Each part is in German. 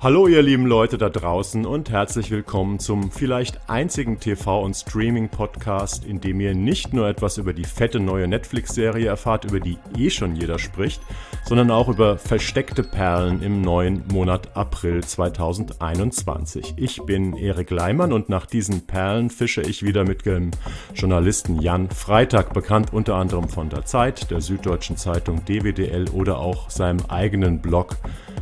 Hallo ihr lieben Leute da draußen und herzlich willkommen zum vielleicht einzigen TV- und Streaming-Podcast, in dem ihr nicht nur etwas über die fette neue Netflix-Serie erfahrt, über die schon jeder spricht, sondern auch über versteckte Perlen im neuen Monat April 2021. Ich bin Erik Leimann und nach diesen Perlen fische ich wieder mit dem Journalisten Jan Freitag, bekannt unter anderem von der Zeit, der Süddeutschen Zeitung, DWDL oder auch seinem eigenen Blog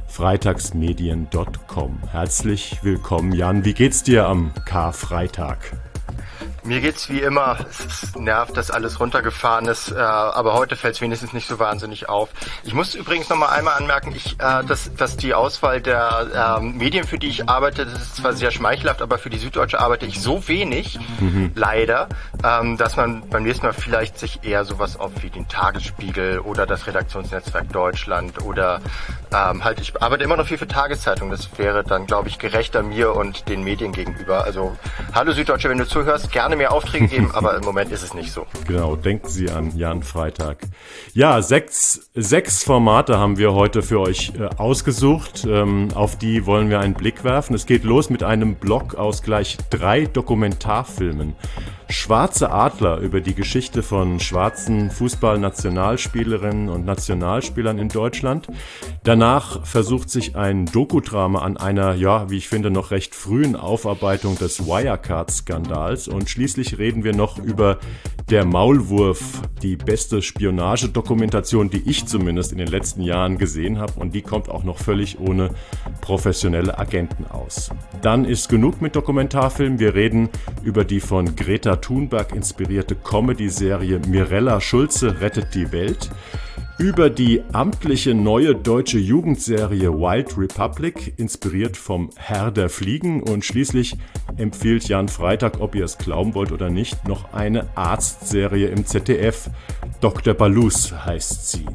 freitagsmedien.com. Herzlich willkommen, Jan. Wie geht's dir am Karfreitag? Mir geht's wie immer. Es nervt, dass alles runtergefahren ist, aber heute fällt es wenigstens nicht so wahnsinnig auf. Ich muss übrigens noch mal einmal anmerken, dass die Auswahl der Medien, für die ich arbeite, das ist zwar sehr schmeichelhaft, aber für die Süddeutsche arbeite ich so wenig, leider, dass man beim nächsten Mal vielleicht sich eher sowas auf wie den Tagesspiegel oder das Redaktionsnetzwerk Deutschland oder ich arbeite immer noch viel für Tageszeitungen. Das wäre dann, glaube ich, gerechter mir und den Medien gegenüber. Also, hallo Süddeutsche, wenn du zuhörst, gerne mehr Aufträge geben, aber im Moment ist es nicht so. Genau, denken Sie an Jan Freitag. Ja, sechs Formate haben wir heute für euch ausgesucht. Auf die wollen wir einen Blick werfen. Es geht los mit einem Blog aus gleich 3 Dokumentarfilmen. Schwarze Adler über die Geschichte von schwarzen Fußball-Nationalspielerinnen und Nationalspielern in Deutschland. Danach versucht sich ein Dokudrama an einer, wie ich finde, noch recht frühen Aufarbeitung des Wirecard-Skandals. Und schließlich reden wir noch über Der Maulwurf, die beste Spionagedokumentation, die ich zumindest in den letzten Jahren gesehen habe. Und die kommt auch noch völlig ohne professionelle Agenten aus. Dann ist genug mit Dokumentarfilmen. Wir reden über die von Greta Thunberg inspirierte Comedy-Serie Mirella Schulze rettet die Welt, über die amtliche neue deutsche Jugendserie Wild Republic, inspiriert vom Herr der Fliegen, und schließlich empfiehlt Jan Freitag, ob ihr es glauben wollt oder nicht, noch eine Arztserie im ZDF. Dr. Balus heißt sie.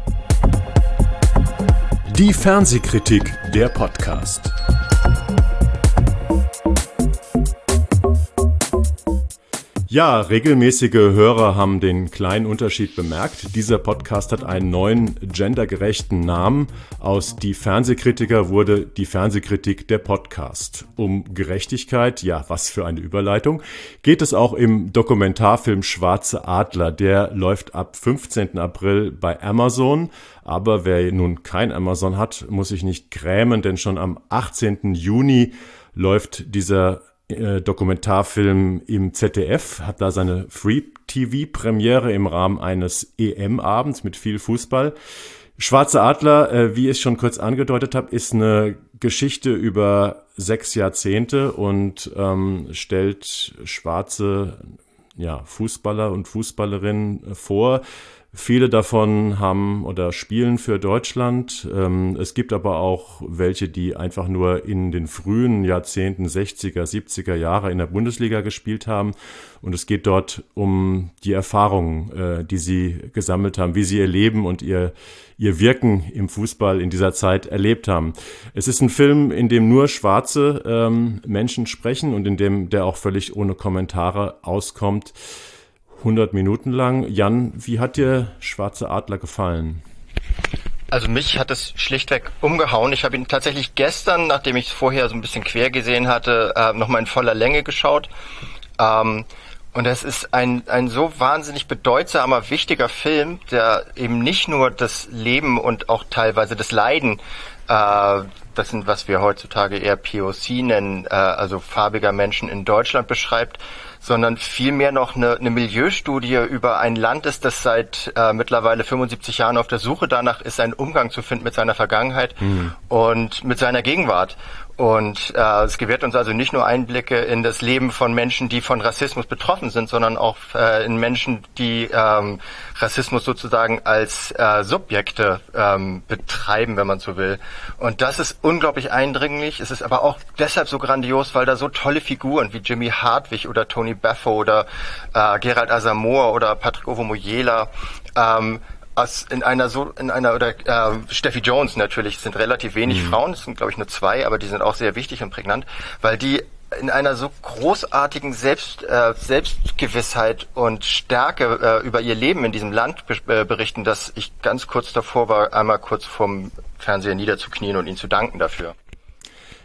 Die Fernsehkritik, der Podcast. Ja, regelmäßige Hörer haben den kleinen Unterschied bemerkt. Dieser Podcast hat einen neuen gendergerechten Namen. Aus Die Fernsehkritiker wurde Die Fernsehkritik der Podcast. Um Gerechtigkeit, was für eine Überleitung, geht es auch im Dokumentarfilm Schwarze Adler. Der läuft ab 15. April bei Amazon. Aber wer nun kein Amazon hat, muss sich nicht grämen, denn schon am 18. Juni läuft dieser Dokumentarfilm im ZDF, hat da seine Free-TV-Premiere im Rahmen eines EM-Abends mit viel Fußball. Schwarze Adler, wie ich schon kurz angedeutet habe, ist eine Geschichte über 6 Jahrzehnte und stellt schwarze Fußballer und Fußballerinnen vor. Viele davon haben oder spielen für Deutschland. Es gibt aber auch welche, die einfach nur in den frühen Jahrzehnten, 60er, 70er Jahre in der Bundesliga gespielt haben. Und es geht dort um die Erfahrungen, die sie gesammelt haben, wie sie ihr Leben und ihr Wirken im Fußball in dieser Zeit erlebt haben. Es ist ein Film, in dem nur schwarze Menschen sprechen und in dem der auch völlig ohne Kommentare auskommt. 100 Minuten lang. Jan, wie hat dir Schwarze Adler gefallen? Also mich hat es schlichtweg umgehauen. Ich habe ihn tatsächlich gestern, nachdem ich es vorher so ein bisschen quer gesehen hatte, nochmal in voller Länge geschaut. Und es ist ein so wahnsinnig bedeutsamer, wichtiger Film, der eben nicht nur das Leben und auch teilweise das Leiden, das sind, was wir heutzutage eher POC nennen, also farbiger Menschen in Deutschland beschreibt, sondern vielmehr noch eine Milieustudie über ein Land ist, das seit mittlerweile 75 Jahren auf der Suche danach ist, einen Umgang zu finden mit seiner Vergangenheit und mit seiner Gegenwart. Und es gewährt uns also nicht nur Einblicke in das Leben von Menschen, die von Rassismus betroffen sind, sondern auch in Menschen, die Rassismus sozusagen als Subjekte betreiben, wenn man so will. Und das ist unglaublich eindringlich. Es ist aber auch deshalb so grandios, weil da so tolle Figuren wie Jimmy Hartwig oder Tony Beffo oder Gerald Asamoah oder Patrick Ovomoyela Steffi Jones natürlich, es sind relativ wenig Frauen, es sind glaube ich nur 2, aber die sind auch sehr wichtig und prägnant, weil die in einer so großartigen Selbstgewissheit und Stärke über ihr Leben in diesem Land berichten, dass ich ganz kurz davor war, einmal kurz vorm Fernseher niederzuknien und ihnen zu danken dafür.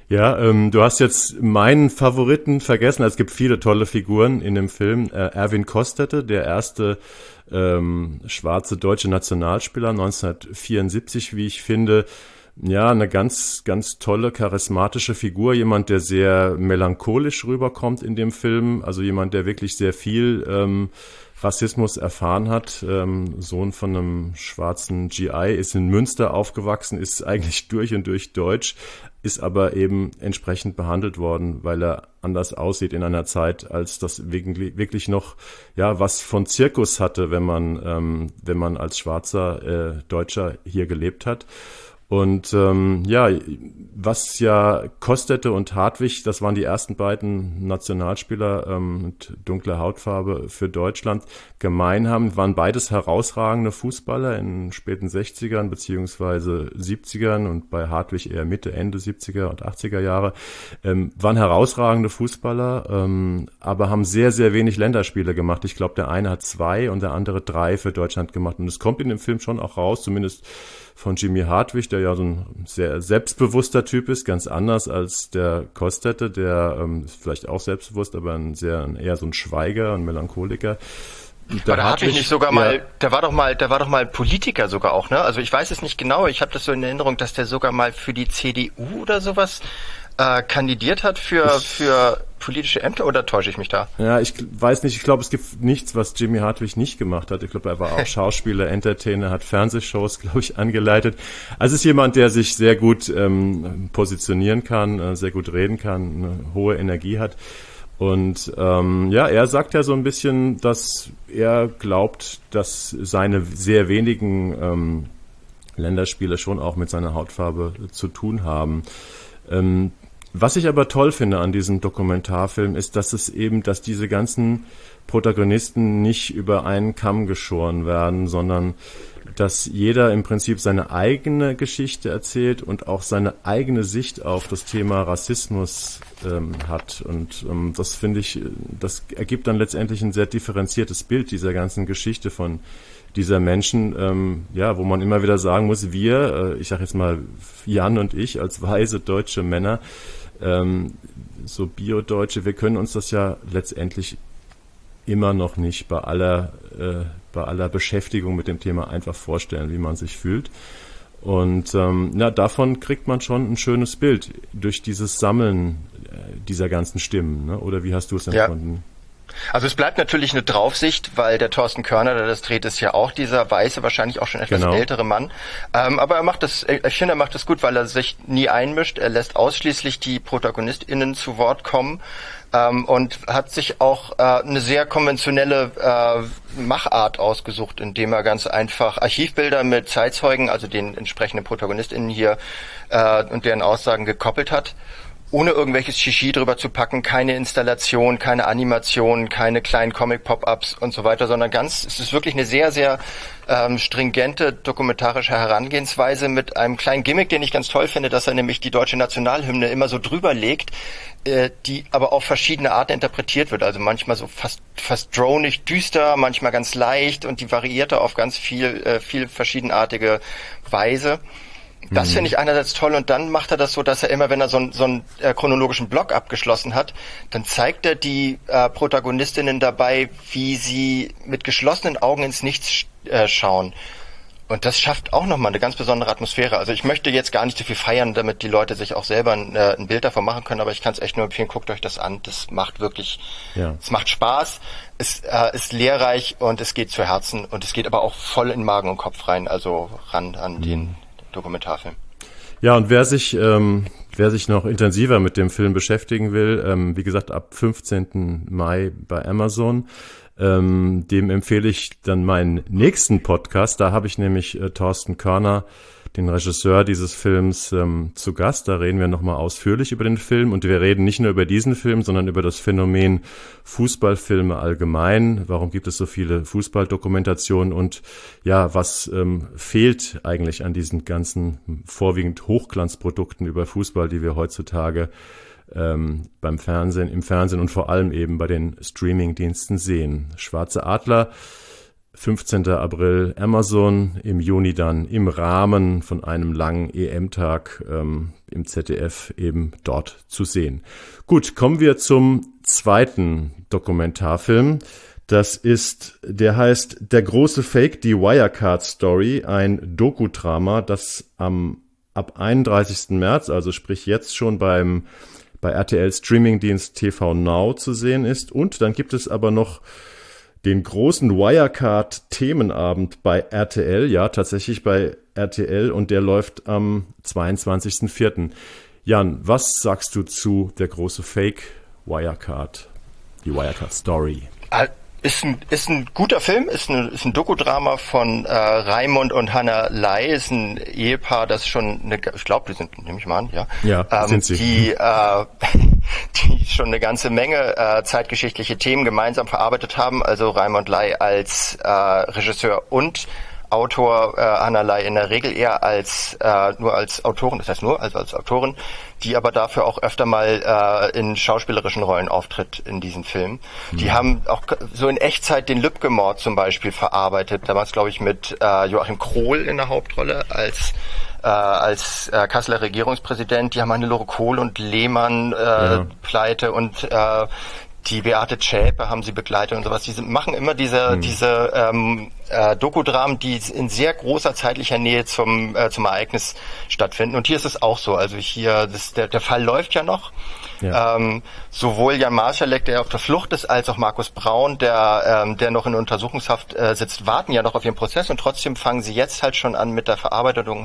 Ja, du hast jetzt meinen Favoriten vergessen. Es gibt viele tolle Figuren in dem Film. Erwin Kostete, der erste schwarze deutsche Nationalspieler 1974, wie ich finde. Ja, eine ganz, ganz tolle, charismatische Figur. Jemand, der sehr melancholisch rüberkommt in dem Film. Also jemand, der wirklich sehr viel Rassismus erfahren hat. Sohn von einem schwarzen GI, ist in Münster aufgewachsen, ist eigentlich durch und durch deutsch, ist aber eben entsprechend behandelt worden, weil er anders aussieht in einer Zeit, als das wirklich noch ja was von Zirkus hatte, wenn man als schwarzer Deutscher hier gelebt hat. Und ja, was ja Kostete und Hartwig, das waren die ersten beiden Nationalspieler mit dunkler Hautfarbe für Deutschland, gemein haben, waren beides herausragende Fußballer in späten 60ern beziehungsweise 70ern und bei Hartwig eher Mitte, Ende 70er und 80er Jahre, waren herausragende Fußballer, aber haben sehr, sehr wenig Länderspiele gemacht. Ich glaube, der eine hat 2 und der andere 3 für Deutschland gemacht. Und es kommt in dem Film schon auch raus, zumindest von Jimmy Hartwig, der ja so ein sehr selbstbewusster Typ ist, ganz anders als der Kostete, der ist vielleicht auch selbstbewusst, aber eher so ein Schweiger, ein Melancholiker. Aber da Hartwig nicht sogar mal, der war doch mal Politiker sogar auch, ne? Also ich weiß es nicht genau, ich habe das so in Erinnerung, dass der sogar mal für die CDU oder sowas kandidiert hat für politische Ämter, oder täusche ich mich da? Ja, ich weiß nicht, ich glaube, es gibt nichts, was Jimmy Hartwig nicht gemacht hat. Ich glaube, er war auch Schauspieler, Entertainer, hat Fernsehshows, glaube ich, angeleitet. Also ist jemand, der sich sehr gut positionieren kann, sehr gut reden kann, eine hohe Energie hat. Und ja, er sagt ja so ein bisschen, dass er glaubt, dass seine sehr wenigen Länderspiele schon auch mit seiner Hautfarbe zu tun haben. Was ich aber toll finde an diesem Dokumentarfilm ist, dass diese ganzen Protagonisten nicht über einen Kamm geschoren werden, sondern dass jeder im Prinzip seine eigene Geschichte erzählt und auch seine eigene Sicht auf das Thema Rassismus hat. Und das finde ich, das ergibt dann letztendlich ein sehr differenziertes Bild dieser ganzen Geschichte von dieser Menschen, ja, wo man immer wieder sagen muss, ich sage jetzt mal Jan und ich als weise deutsche Männer, so Bio-Deutsche, wir können uns das ja letztendlich immer noch nicht bei aller Beschäftigung mit dem Thema einfach vorstellen, wie man sich fühlt. Und ja, davon kriegt man schon ein schönes Bild durch dieses Sammeln dieser ganzen Stimmen, ne? Oder wie hast du es empfunden? Ja. Also es bleibt natürlich eine Draufsicht, weil der Thorsten Körner, der das dreht, ist ja auch dieser weiße, wahrscheinlich auch schon etwas ältere Mann. Aber ich finde, er macht das gut, weil er sich nie einmischt. Er lässt ausschließlich die ProtagonistInnen zu Wort kommen. Und hat sich auch eine sehr konventionelle Machart ausgesucht, indem er ganz einfach Archivbilder mit Zeitzeugen, also den entsprechenden ProtagonistInnen hier und deren Aussagen gekoppelt hat, ohne irgendwelches Shishi drüber zu packen, keine Installation, keine Animation, keine kleinen Comic-Pop-Ups und so weiter, sondern es ist wirklich eine sehr, sehr stringente dokumentarische Herangehensweise mit einem kleinen Gimmick, den ich ganz toll finde, dass er nämlich die deutsche Nationalhymne immer so drüber legt, die aber auf verschiedene Arten interpretiert wird. Also manchmal so fast dronig düster, manchmal ganz leicht, und die variierte auf ganz viel verschiedenartige Weise. Das finde ich einerseits toll, und dann macht er das so, dass er immer, wenn er so einen chronologischen Block abgeschlossen hat, dann zeigt er die Protagonistinnen dabei, wie sie mit geschlossenen Augen ins Nichts schauen. Und das schafft auch nochmal eine ganz besondere Atmosphäre. Also ich möchte jetzt gar nicht so viel feiern, damit die Leute sich auch selber ein Bild davon machen können, aber ich kann es echt nur empfehlen, guckt euch das an. Das macht wirklich, es macht Spaß, es ist lehrreich und es geht zu Herzen, und es geht aber auch voll in Magen und Kopf rein, also ran an den Dokumentarfilm. Ja, und wer sich noch intensiver mit dem Film beschäftigen will, wie gesagt, ab 15. Mai bei Amazon, dem empfehle ich dann meinen nächsten Podcast. Da habe ich nämlich Thorsten Körner, den Regisseur dieses Films, zu Gast. Da reden wir nochmal ausführlich über den Film, und wir reden nicht nur über diesen Film, sondern über das Phänomen Fußballfilme allgemein. Warum gibt es so viele Fußballdokumentationen, und ja, was fehlt eigentlich an diesen ganzen vorwiegend Hochglanzprodukten über Fußball, die wir heutzutage im Fernsehen und vor allem eben bei den Streamingdiensten sehen. Schwarze Adler 15. April Amazon, im Juni dann im Rahmen von einem langen EM-Tag im ZDF eben dort zu sehen. Gut, kommen wir zum zweiten Dokumentarfilm. Der heißt Der große Fake, die Wirecard Story, ein Dokudrama, das ab 31. März, also sprich jetzt schon bei RTL Streamingdienst TV Now zu sehen ist. Und dann gibt es aber noch den großen Wirecard-Themenabend bei RTL, ja, tatsächlich bei RTL, und der läuft am 22.04. Jan, was sagst du zu Der große Fake, Wirecard, die Wirecard Story? Ist ein guter Film, ist ein Dokudrama von Raimund und Hannah Lai, ist ein Ehepaar, das schon ich glaube, die sind, nehme ich mal an, ja. Ja, sind sie. Die schon eine ganze Menge zeitgeschichtliche Themen gemeinsam verarbeitet haben. Also Raimund Lai als Regisseur und Autor, Hannah Lai in der Regel eher nur als Autorin, das heißt nur als Autorin, die aber dafür auch öfter mal in schauspielerischen Rollen auftritt in diesen Filmen. Die haben auch so in Echtzeit den Lübcke-Mord zum Beispiel verarbeitet, damals glaube ich mit Joachim Krohl in der Hauptrolle als Kasseler Regierungspräsident. Die haben Hannelore Kohl und Lehmann Pleite und die Beate Zschäpe haben sie begleitet und sowas. Die machen immer diese Dokudramen, die in sehr großer zeitlicher Nähe zum Ereignis stattfinden. Und hier ist es auch so. Also der Fall läuft ja noch. Ja. Sowohl Jan Marschalek, der auf der Flucht ist, als auch Markus Braun, der noch in Untersuchungshaft sitzt, warten ja noch auf ihren Prozess, und trotzdem fangen sie jetzt halt schon an mit der Verarbeitung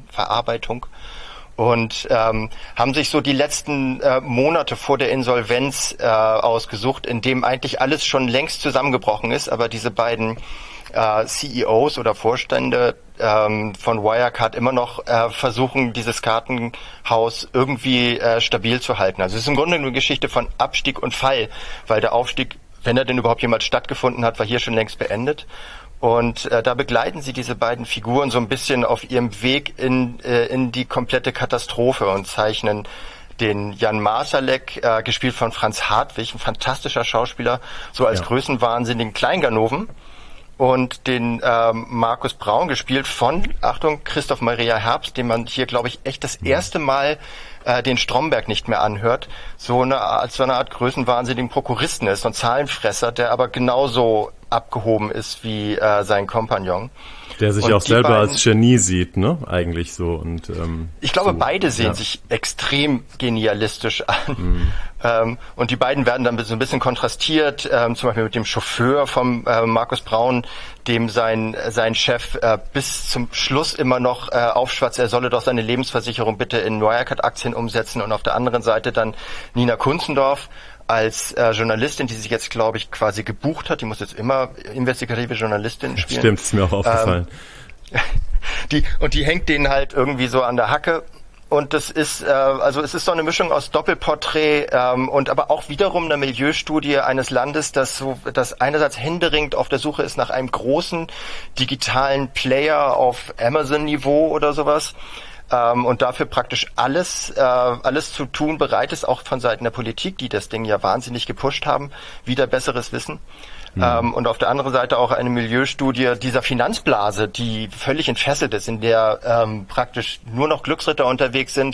und haben sich so die letzten Monate vor der Insolvenz ausgesucht, in dem eigentlich alles schon längst zusammengebrochen ist, aber diese beiden CEOs oder Vorstände von Wirecard immer noch versuchen, dieses Kartenhaus irgendwie stabil zu halten. Also es ist im Grunde eine Geschichte von Abstieg und Fall, weil der Aufstieg, wenn er denn überhaupt jemals stattgefunden hat, war hier schon längst beendet. Und da begleiten sie diese beiden Figuren so ein bisschen auf ihrem Weg in die komplette Katastrophe und zeichnen den Jan Marschalek, gespielt von Franz Hartwig, ein fantastischer Schauspieler, so als größenwahnsinnigen Kleinganoven. Und den Markus Braun, gespielt von, Achtung, Christoph Maria Herbst, den man hier, glaube ich, echt das erste Mal den Stromberg nicht mehr anhört, als so eine Art größenwahnsinnigen Prokuristen ist, so ein Zahlenfresser, der aber genauso abgehoben ist wie sein Kompagnon. Der sich auch selber als Genie sieht, ne? Eigentlich so. Und ich glaube, beide sehen sich extrem genialistisch an. Und die beiden werden dann so ein bisschen kontrastiert, zum Beispiel mit dem Chauffeur vom Markus Braun, dem sein Chef bis zum Schluss immer noch aufschwatzt, er solle doch seine Lebensversicherung bitte in Wirecard-Aktien umsetzen. Und auf der anderen Seite dann Nina Kunzendorf als Journalistin, die sich jetzt, glaube ich, quasi gebucht hat. Die muss jetzt immer investigative Journalistin spielen. Stimmt, ist mir auch aufgefallen. Die hängt denen halt irgendwie so an der Hacke. Und das ist, es ist so eine Mischung aus Doppelporträt und aber auch wiederum eine Milieustudie eines Landes, das einerseits händeringend auf der Suche ist nach einem großen digitalen Player auf Amazon-Niveau oder sowas. Und dafür praktisch alles zu tun bereit ist, auch von Seiten der Politik, die das Ding ja wahnsinnig gepusht haben, wieder besseres Wissen. Und auf der anderen Seite auch eine Milieustudie dieser Finanzblase, die völlig entfesselt ist, in der praktisch nur noch Glücksritter unterwegs sind,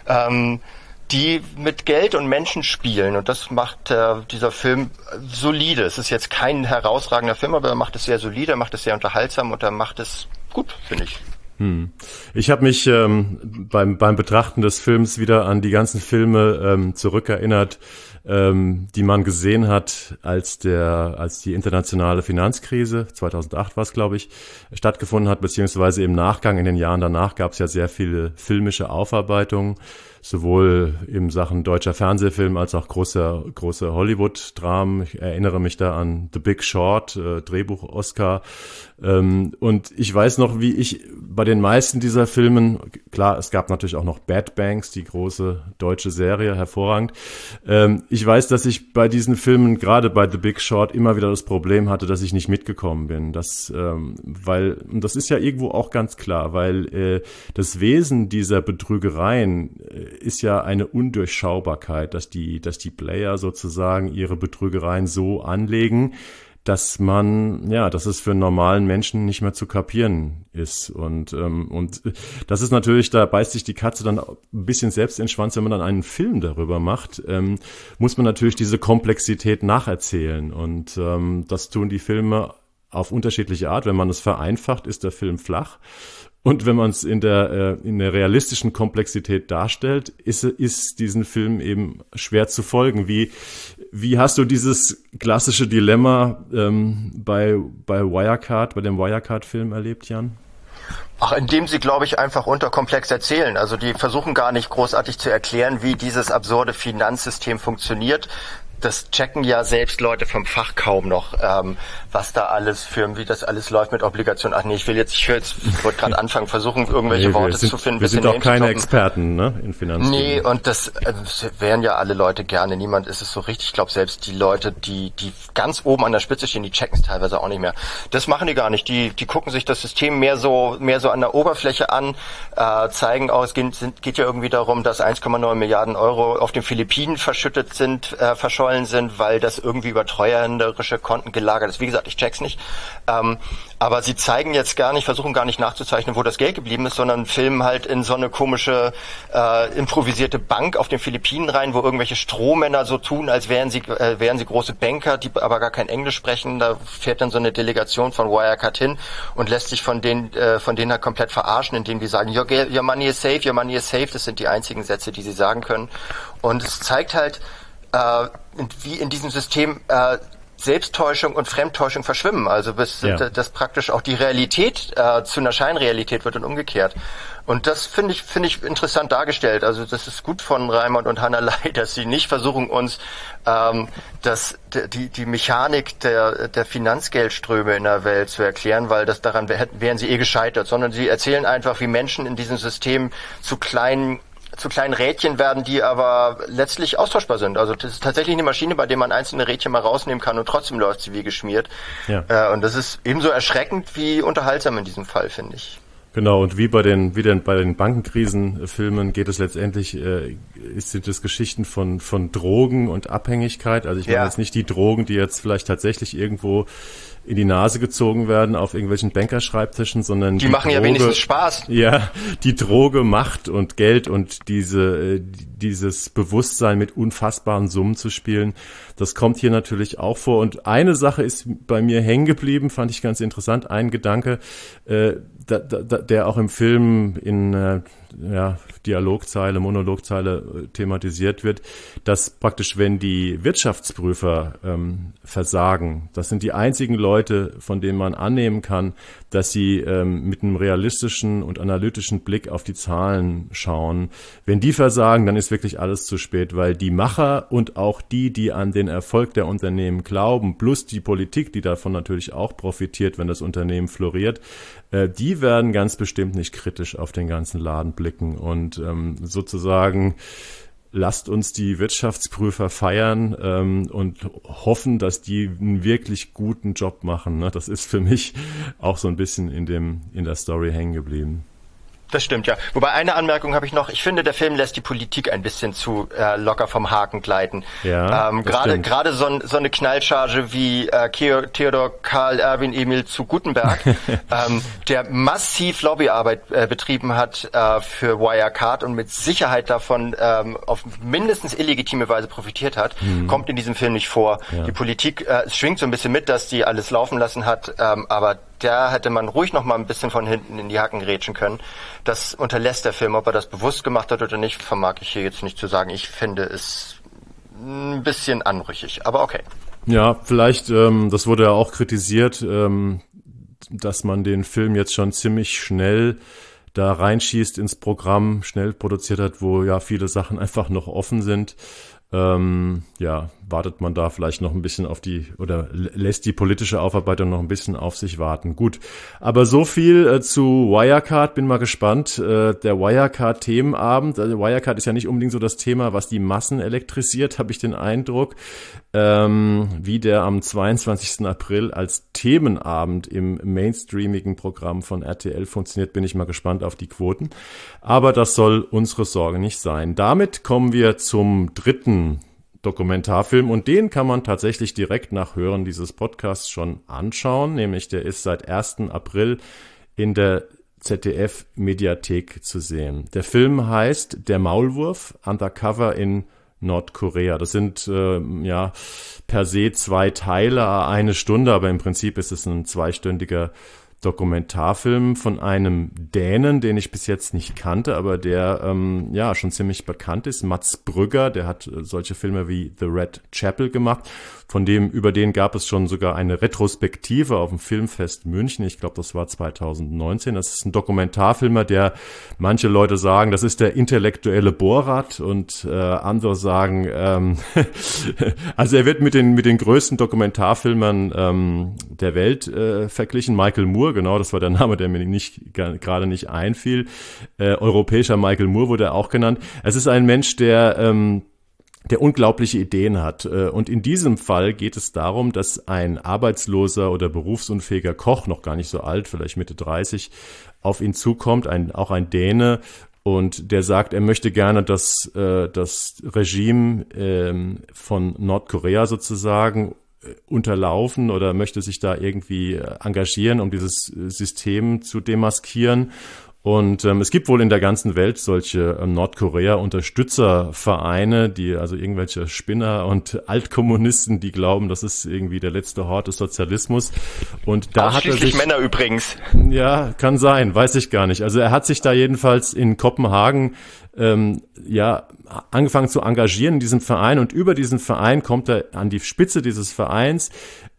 die mit Geld und Menschen spielen. Und das macht dieser Film solide. Es ist jetzt kein herausragender Film, aber er macht es sehr solide, er macht es sehr unterhaltsam und er macht es gut, finde ich. Ich habe mich beim Betrachten des Films wieder an die ganzen Filme zurückerinnert, die man gesehen hat, als die internationale Finanzkrise, 2008 war es, glaube ich, stattgefunden hat, beziehungsweise im Nachgang, in den Jahren danach gab es ja sehr viele filmische Aufarbeitungen, sowohl in Sachen deutscher Fernsehfilm als auch große Hollywood-Dramen. Ich erinnere mich da an The Big Short, Drehbuch-Oscar. Und ich weiß noch, wie ich bei den meisten dieser Filmen, klar, es gab natürlich auch noch Bad Banks, die große deutsche Serie, hervorragend. Ich weiß, dass ich bei diesen Filmen, gerade bei The Big Short, immer wieder das Problem hatte, dass ich nicht mitgekommen bin. Und das ist ja irgendwo auch ganz klar, weil das Wesen dieser Betrügereien ist ja eine Undurchschaubarkeit, dass die Player sozusagen ihre Betrügereien so anlegen, dass es für einen normalen Menschen nicht mehr zu kapieren ist. Und das ist natürlich, da beißt sich die Katze dann ein bisschen selbst in den Schwanz, wenn man dann einen Film darüber macht, muss man natürlich diese Komplexität nacherzählen. Und das tun die Filme auf unterschiedliche Art. Wenn man es vereinfacht, ist der Film flach. Und wenn man es in der realistischen Komplexität darstellt, ist diesen Film eben schwer zu folgen. Wie hast du dieses klassische Dilemma bei Wirecard, bei dem Wirecard-Film erlebt, Jan? Ach, indem sie, glaube ich, einfach unterkomplex erzählen. Also die versuchen gar nicht großartig zu erklären, wie dieses absurde Finanzsystem funktioniert. Das checken ja selbst Leute vom Fach kaum noch, was da alles wie das alles läuft mit Obligationen. Ach nee, ich wollte gerade anfangen, versuchen, irgendwelche Worte zu finden. Wir sind auch keine Experten, ne, in Finanzen. Nee, und das wären ja alle Leute gerne. Niemand ist es so richtig. Ich glaube, selbst die Leute, die ganz oben an der Spitze stehen, die checken es teilweise auch nicht mehr. Das machen die gar nicht. Die gucken sich das System mehr so an der Oberfläche an, zeigen auch, es geht ja irgendwie darum, dass 1,9 Milliarden Euro auf den Philippinen verschollen sind, weil das irgendwie über treuhänderische Konten gelagert ist. Wie gesagt, ich check's nicht. Aber sie versuchen gar nicht nachzuzeichnen, wo das Geld geblieben ist, sondern filmen halt in so eine komische improvisierte Bank auf den Philippinen rein, wo irgendwelche Strohmänner so tun, als wären sie große Banker, die aber gar kein Englisch sprechen. Da fährt dann so eine Delegation von Wirecard hin und lässt sich von denen halt komplett verarschen, indem die sagen, your money is safe, your money is safe. Das sind die einzigen Sätze, die sie sagen können. Und es zeigt halt, wie in diesem System Selbsttäuschung und Fremdtäuschung verschwimmen. Also dass praktisch auch die Realität zu einer Scheinrealität wird und umgekehrt. Und das finde ich interessant dargestellt. Also das ist gut von Reimert und Hannah Ley, dass sie nicht versuchen, uns die Mechanik der Finanzgeldströme in der Welt zu erklären, weil daran wären sie gescheitert, sondern sie erzählen einfach, wie Menschen in diesem System zu kleinen Rädchen werden, die aber letztlich austauschbar sind. Also das ist tatsächlich eine Maschine, bei der man einzelne Rädchen mal rausnehmen kann und trotzdem läuft sie wie geschmiert. Ja. Und das ist ebenso erschreckend wie unterhaltsam in diesem Fall, finde ich. Genau, und wie bei den Bankenkrisenfilmen geht es letztendlich, sind es Geschichten von Drogen und Abhängigkeit. Also ich meine jetzt nicht die Drogen, die jetzt vielleicht tatsächlich irgendwo in die Nase gezogen werden auf irgendwelchen Bankerschreibtischen, sondern die machen Droge, ja wenigstens Spaß. Ja, die Droge, Macht und Geld und dieses Bewusstsein mit unfassbaren Summen zu spielen, das kommt hier natürlich auch vor. Und eine Sache ist bei mir hängen geblieben, fand ich ganz interessant, ein Gedanke, der auch im Film in Monologzeile thematisiert wird, dass praktisch, wenn die Wirtschaftsprüfer versagen, das sind die einzigen Leute, von denen man annehmen kann, dass sie mit einem realistischen und analytischen Blick auf die Zahlen schauen. Wenn die versagen, dann ist wirklich alles zu spät, weil die Macher und auch die an den Erfolg der Unternehmen glauben, plus die Politik, die davon natürlich auch profitiert, wenn das Unternehmen floriert, die werden ganz bestimmt nicht kritisch auf den ganzen Laden blicken und sozusagen lasst uns die Wirtschaftsprüfer feiern und hoffen, dass die einen wirklich guten Job machen. Ne? Das ist für mich auch so ein bisschen in der Story hängen geblieben. Das stimmt, ja. Wobei eine Anmerkung habe ich noch. Ich finde, der Film lässt die Politik ein bisschen zu locker vom Haken gleiten. Ja, gerade so eine Knallcharge wie Theodor Karl Erwin Emil zu Gutenberg, der massiv Lobbyarbeit betrieben hat für Wirecard und mit Sicherheit davon auf mindestens illegitime Weise profitiert hat, kommt in diesem Film nicht vor. Ja. Die Politik schwingt so ein bisschen mit, dass die alles laufen lassen hat, aber da hätte man ruhig noch mal ein bisschen von hinten in die Hacken grätschen können. Das unterlässt der Film. Ob er das bewusst gemacht hat oder nicht, vermag ich hier jetzt nicht zu sagen. Ich finde es ein bisschen anrüchig, aber okay. Ja, vielleicht, das wurde ja auch kritisiert, dass man den Film jetzt schon ziemlich schnell da reinschießt ins Programm, schnell produziert hat, wo ja viele Sachen einfach noch offen sind. Wartet man da vielleicht noch ein bisschen oder lässt die politische Aufarbeitung noch ein bisschen auf sich warten. Gut, aber so viel zu Wirecard, bin mal gespannt. Der Wirecard-Themenabend, also Wirecard ist ja nicht unbedingt so das Thema, was die Massen elektrisiert, habe ich den Eindruck. Wie der am 22. April als Themenabend im mainstreamigen Programm von RTL funktioniert, bin ich mal gespannt auf die Quoten. Aber das soll unsere Sorge nicht sein. Damit kommen wir zum dritten Dokumentarfilm und den kann man tatsächlich direkt nach Hören dieses Podcasts schon anschauen, nämlich der ist seit 1. April in der ZDF-Mediathek zu sehen. Der Film heißt Der Maulwurf, Undercover in Nordkorea. Das sind per se 2 Teile, 1 Stunde, aber im Prinzip ist es ein 2-stündiger Dokumentarfilm von einem Dänen, den ich bis jetzt nicht kannte, aber der schon ziemlich bekannt ist. Mats Brügger, der hat solche Filme wie The Red Chapel gemacht. Über den gab es schon sogar eine Retrospektive auf dem Filmfest München. Ich glaube, das war 2019. Das ist ein Dokumentarfilmer, der manche Leute sagen, das ist der intellektuelle Borat und andere sagen, also er wird mit den größten Dokumentarfilmern der Welt verglichen. Michael Moore, genau, das war der Name, der mir gerade nicht einfiel. Europäischer Michael Moore wurde er auch genannt. Es ist ein Mensch, der unglaubliche Ideen hat. Und in diesem Fall geht es darum, dass ein arbeitsloser oder berufsunfähiger Koch, noch gar nicht so alt, vielleicht Mitte 30, auf ihn zukommt, auch ein Däne, und der sagt, er möchte gerne das Regime von Nordkorea sozusagen unterlaufen oder möchte sich da irgendwie engagieren, um dieses System zu demaskieren. Und es gibt wohl in der ganzen Welt solche Nordkorea-Unterstützervereine, die also irgendwelche Spinner und Altkommunisten, die glauben, das ist irgendwie der letzte Hort des Sozialismus. Und da hat er sich, Männer übrigens. Ja, kann sein, weiß ich gar nicht. Also er hat sich da jedenfalls in Kopenhagen angefangen zu engagieren in diesem Verein, und über diesen Verein kommt er an die Spitze dieses Vereins.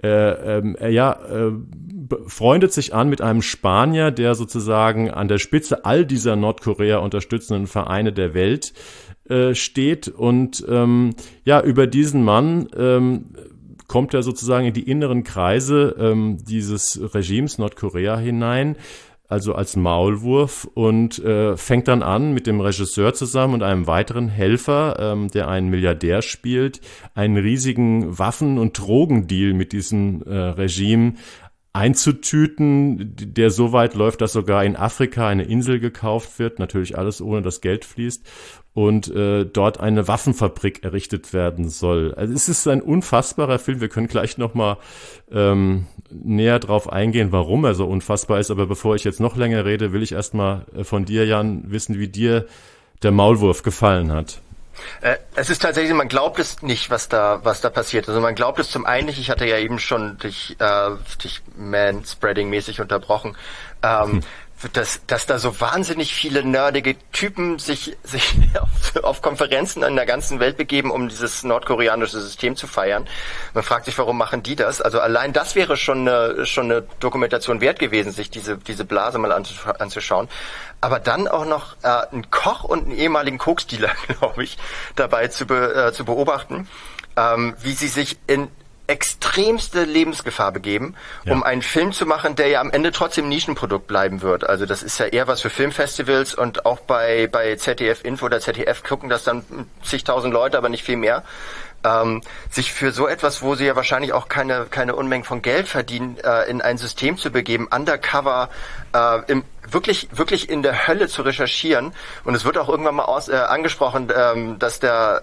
Freundet sich an mit einem Spanier, der sozusagen an der Spitze all dieser Nordkorea unterstützenden Vereine der Welt steht, und über diesen Mann kommt er sozusagen in die inneren Kreise dieses Regimes Nordkorea hinein, also als Maulwurf, und fängt dann an, mit dem Regisseur zusammen und einem weiteren Helfer, der einen Milliardär spielt, einen riesigen Waffen- und Drogendeal mit diesem Regime einzutüten, der so weit läuft, dass sogar in Afrika eine Insel gekauft wird, natürlich alles ohne dass Geld fließt, und dort eine Waffenfabrik errichtet werden soll. Also es ist ein unfassbarer Film. Wir können gleich nochmal näher drauf eingehen, warum er so unfassbar ist. Aber bevor ich jetzt noch länger rede, will ich erstmal von dir, Jan, wissen, wie dir der Maulwurf gefallen hat. Es ist tatsächlich, man glaubt es nicht, was da passiert. Also man glaubt es zum einen nicht, ich hatte ja eben schon dich Manspreading-mäßig unterbrochen, dass da so wahnsinnig viele nerdige Typen sich auf Konferenzen in der ganzen Welt begeben, um dieses nordkoreanische System zu feiern. Man fragt sich, warum machen die das? Also allein das wäre schon eine Dokumentation wert gewesen, sich diese Blase mal anzuschauen. Aber dann auch noch einen Koch und einen ehemaligen Koksdealer, glaube ich, dabei zu beobachten, wie sie sich in extremste Lebensgefahr begeben, um einen Film zu machen, der ja am Ende trotzdem Nischenprodukt bleiben wird. Also das ist ja eher was für Filmfestivals, und auch bei ZDF Info oder ZDF gucken das dann zigtausend Leute, aber nicht viel mehr. Sich für so etwas, wo sie ja wahrscheinlich auch keine Unmengen von Geld verdienen, in ein System zu begeben, undercover, wirklich in der Hölle zu recherchieren. Und es wird auch irgendwann mal angesprochen, dass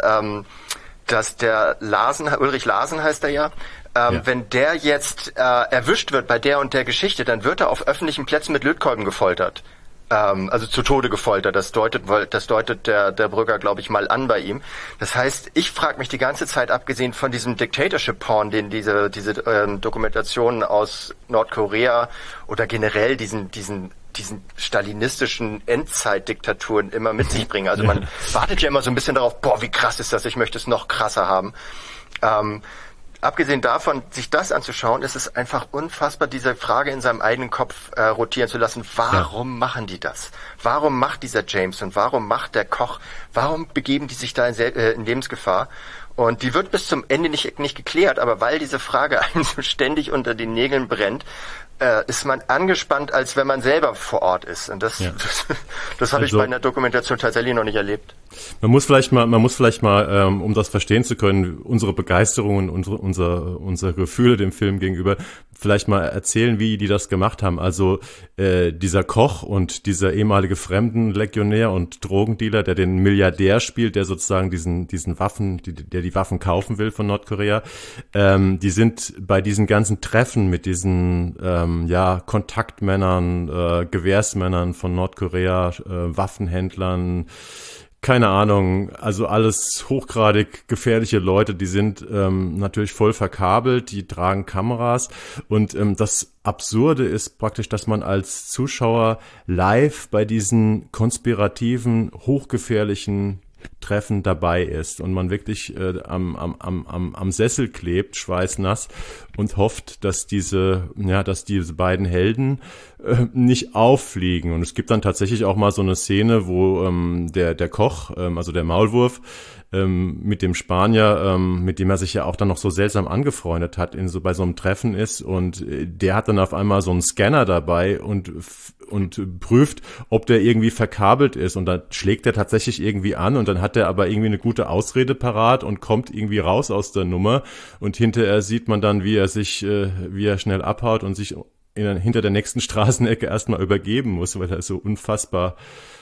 der Ulrich Larsen heißt er ja, wenn der jetzt erwischt wird bei der und der Geschichte, dann wird er auf öffentlichen Plätzen mit Lötkolben gefoltert. Also zu Tode gefoltert. Das deutet der Brügger, glaube ich, mal an bei ihm. Das heißt, ich frage mich die ganze Zeit, abgesehen von diesem Dictatorship-Porn, den diese Dokumentationen aus Nordkorea oder generell diesen stalinistischen Endzeitdiktaturen immer mit sich bringen. Also man wartet ja immer so ein bisschen darauf, wie krass ist das, ich möchte es noch krasser haben. Abgesehen davon, sich das anzuschauen, ist es einfach unfassbar, diese Frage in seinem eigenen Kopf rotieren zu lassen. Warum machen die das? Warum macht dieser James und warum macht der Koch? Warum begeben die sich da in Lebensgefahr? Und die wird bis zum Ende nicht geklärt, aber weil diese Frage einem so ständig unter den Nägeln brennt, ist man angespannt, als wenn man selber vor Ort ist. Und das habe ich bei einer Dokumentation tatsächlich noch nicht erlebt. Man muss vielleicht mal, um das verstehen zu können, unsere Begeisterung und unsere Gefühle dem Film gegenüber, vielleicht mal erzählen, wie die das gemacht haben. Also dieser Koch und dieser ehemalige Fremdenlegionär und Drogendealer, der den Milliardär spielt, der sozusagen diesen Waffen, der die Waffen kaufen will von Nordkorea, die sind bei diesen ganzen Treffen mit diesen Kontaktmännern, Gewehrsmännern von Nordkorea, Waffenhändlern, keine Ahnung, also alles hochgradig gefährliche Leute, die sind natürlich voll verkabelt, die tragen Kameras und das Absurde ist praktisch, dass man als Zuschauer live bei diesen konspirativen, hochgefährlichen Treffen dabei ist und man wirklich am Sessel klebt, schweißnass und hofft, dass diese beiden Helden nicht auffliegen. Und es gibt dann tatsächlich auch mal so eine Szene, wo der Koch, also der Maulwurf, mit dem Spanier, mit dem er sich ja auch dann noch so seltsam angefreundet hat, bei so einem Treffen ist und der hat dann auf einmal so einen Scanner dabei und prüft, ob der irgendwie verkabelt ist und dann schlägt er tatsächlich irgendwie an und dann hat er aber irgendwie eine gute Ausrede parat und kommt irgendwie raus aus der Nummer und hinterher sieht man dann, wie er schnell abhaut und sich hinter der nächsten Straßenecke erstmal übergeben muss, weil er so unfassbare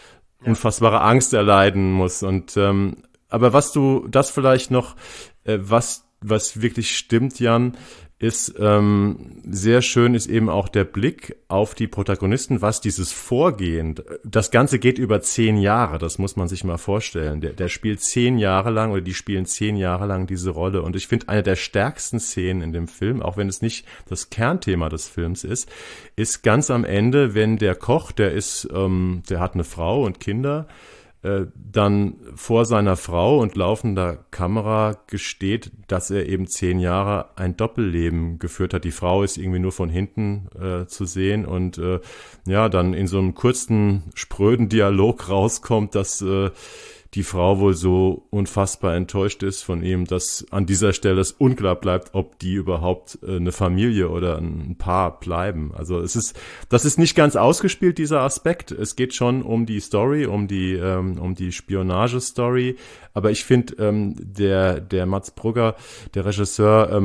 Angst erleiden muss und aber das vielleicht noch, was wirklich stimmt, Jan, ist sehr schön, ist eben auch der Blick auf die Protagonisten, was dieses Vorgehen, das Ganze geht über 10 Jahre, das muss man sich mal vorstellen. Der spielt 10 Jahre lang oder die spielen 10 Jahre lang diese Rolle und ich finde, eine der stärksten Szenen in dem Film, auch wenn es nicht das Kernthema des Films ist ganz am Ende, wenn der Koch, der hat eine Frau und Kinder, dann vor seiner Frau und laufender Kamera gesteht, dass er eben 10 Jahre ein Doppelleben geführt hat. Die Frau ist irgendwie nur von hinten zu sehen und dann in so einem kurzen, spröden Dialog rauskommt, dass die Frau wohl so unfassbar enttäuscht ist von ihm, dass an dieser Stelle es unklar bleibt, ob die überhaupt eine Familie oder ein Paar bleiben. Also das ist nicht ganz ausgespielt, dieser Aspekt. Es geht schon um die Story, um die Spionage-Story. Aber ich finde, der Mats Brugger, der Regisseur,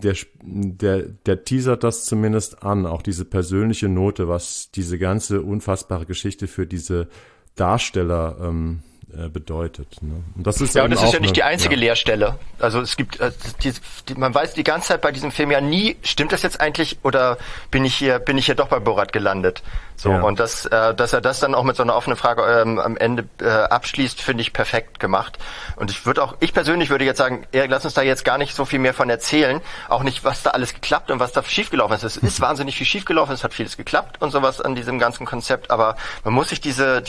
der teasert das zumindest an, auch diese persönliche Note, was diese ganze unfassbare Geschichte für diese Darsteller bedeutet. Ne? Und das ist ja, und das ist ja nicht die einzige Leerstelle. Also es gibt, man weiß die ganze Zeit bei diesem Film ja nie, stimmt das jetzt eigentlich oder bin ich hier doch bei Borat gelandet? So, ja. Und dass er das dann auch mit so einer offenen Frage am Ende abschließt, finde ich perfekt gemacht. Und ich persönlich würde jetzt sagen, Erik, lass uns da jetzt gar nicht so viel mehr von erzählen. Auch nicht, was da alles geklappt und was da schiefgelaufen ist. Es ist wahnsinnig viel schiefgelaufen, es hat vieles geklappt und sowas an diesem ganzen Konzept, aber man muss sich diese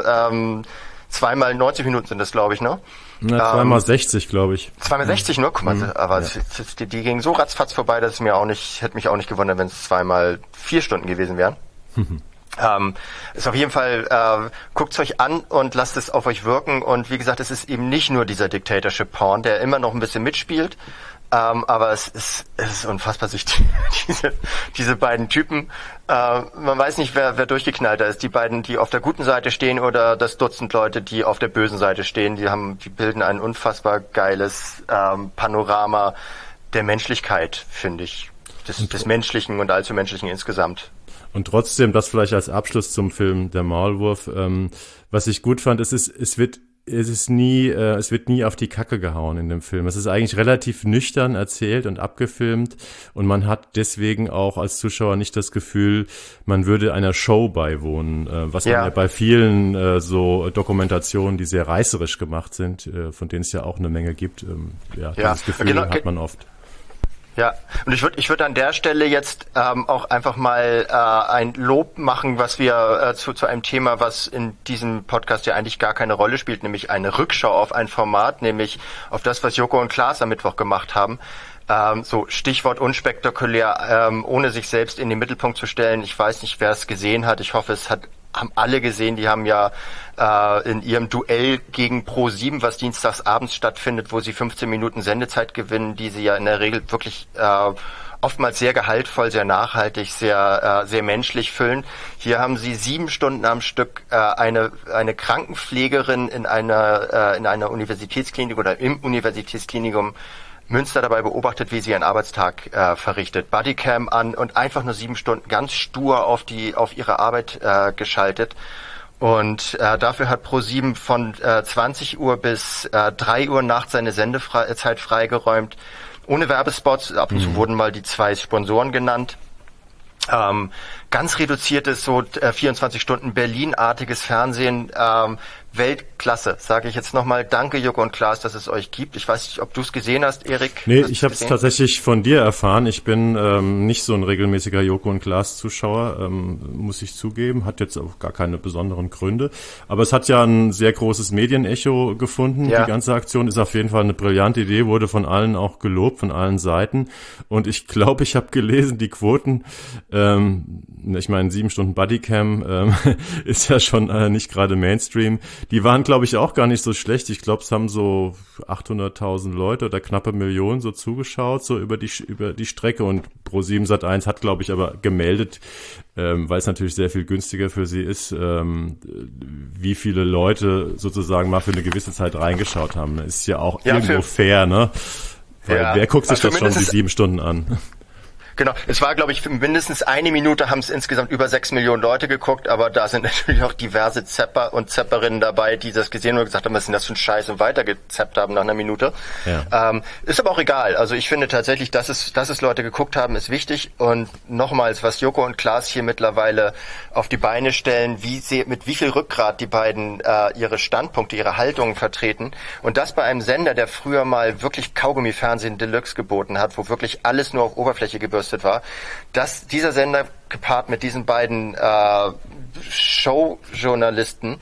2x 90 Minuten sind das, glaube ich, ne? Na, 2x60, glaube ich. 2x60 nur? Guck mal, aber die gingen so ratzfatz vorbei, dass hätte mich auch nicht gewundert, wenn es 2x4 Stunden gewesen wären. Ist auf jeden Fall, guckt's euch an und lasst es auf euch wirken und wie gesagt, es ist eben nicht nur dieser Dictatorship-Porn, der immer noch ein bisschen mitspielt, aber es ist unfassbar, sich diese beiden Typen, man weiß nicht, wer durchgeknallter ist, die beiden, die auf der guten Seite stehen oder das Dutzend Leute, die auf der bösen Seite stehen, die bilden ein unfassbar geiles Panorama der Menschlichkeit, finde ich, des Menschlichen und allzu Menschlichen insgesamt. Und trotzdem, das vielleicht als Abschluss zum Film Der Maulwurf, was ich gut fand, es wird nie auf die Kacke gehauen in dem Film. Es ist eigentlich relativ nüchtern erzählt und abgefilmt und man hat deswegen auch als Zuschauer nicht das Gefühl, man würde einer Show beiwohnen, was man ja bei vielen so Dokumentationen, die sehr reißerisch gemacht sind, von denen es ja auch eine Menge gibt, dieses Gefühl hat man oft. Ja, und ich würde an der Stelle jetzt auch einfach mal ein Lob machen, was wir zu einem Thema, was in diesem Podcast ja eigentlich gar keine Rolle spielt, nämlich eine Rückschau auf ein Format, nämlich auf das, was Joko und Klaas am Mittwoch gemacht haben. So Stichwort unspektakulär, ohne sich selbst in den Mittelpunkt zu stellen. Ich weiß nicht, wer es gesehen hat. Ich hoffe, haben alle gesehen. Die haben ja in ihrem Duell gegen Pro7, was dienstags abends stattfindet, wo sie 15 Minuten Sendezeit gewinnen, die sie ja in der Regel wirklich oftmals sehr gehaltvoll, sehr nachhaltig, sehr menschlich füllen. Hier haben sie 7 Stunden am Stück eine Krankenpflegerin in einer Universitätsklinik oder im Universitätsklinikum Münster dabei beobachtet, wie sie ihren Arbeitstag verrichtet. Bodycam an und einfach nur 7 Stunden ganz stur auf ihre Arbeit geschaltet. Und dafür hat ProSieben von 20 Uhr bis 3 Uhr nachts seine Sendezeit freigeräumt. Ohne Werbespots, ab und zu wurden mal die 2 Sponsoren genannt. Ganz reduziertes, so 24 Stunden Berlin-artiges Fernsehen, Weltklasse, sage ich jetzt nochmal. Danke, Joko und Klaas, dass es euch gibt. Ich weiß nicht, ob du es gesehen hast, Erik. Nee, ich habe es tatsächlich von dir erfahren. Ich bin nicht so ein regelmäßiger Joko und Klaas-Zuschauer, muss ich zugeben. Hat jetzt auch gar keine besonderen Gründe. Aber es hat ja ein sehr großes Medienecho gefunden. Ja. Die ganze Aktion ist auf jeden Fall eine brillante Idee, wurde von allen auch gelobt, von allen Seiten. Und ich glaube, ich habe gelesen, die Quoten, ich meine, 7 Stunden Bodycam ist ja schon nicht gerade Mainstream. Die waren, glaube ich, auch gar nicht so schlecht. Ich glaube, es haben so 800.000 Leute oder knappe 1 Million so zugeschaut, so über die Strecke. Und ProSieben Sat.1 hat, glaube ich, aber gemeldet, weil es natürlich sehr viel günstiger für sie ist, wie viele Leute sozusagen mal für eine gewisse Zeit reingeschaut haben. Das ist ja auch irgendwo fair, ne? Weil wer guckt sich das schon die 7 Stunden an? Genau, es war, glaube ich, mindestens 1 Minute haben es insgesamt über 6 Millionen Leute geguckt, aber da sind natürlich auch diverse Zepper und Zepperinnen dabei, die das gesehen und gesagt haben, was ist denn das für ein Scheiß und weitergezappt haben nach einer Minute. Ja. Ist aber auch egal. Also ich finde tatsächlich, dass es Leute geguckt haben, ist wichtig. Und nochmals, was Joko und Klaas hier mittlerweile auf die Beine stellen, mit wie viel Rückgrat die beiden ihre Standpunkte, ihre Haltungen vertreten. Und das bei einem Sender, der früher mal wirklich Kaugummi-Fernsehen Deluxe geboten hat, wo wirklich alles nur auf Oberfläche gebürstet war, dass dieser Sender gepaart mit diesen beiden Showjournalisten,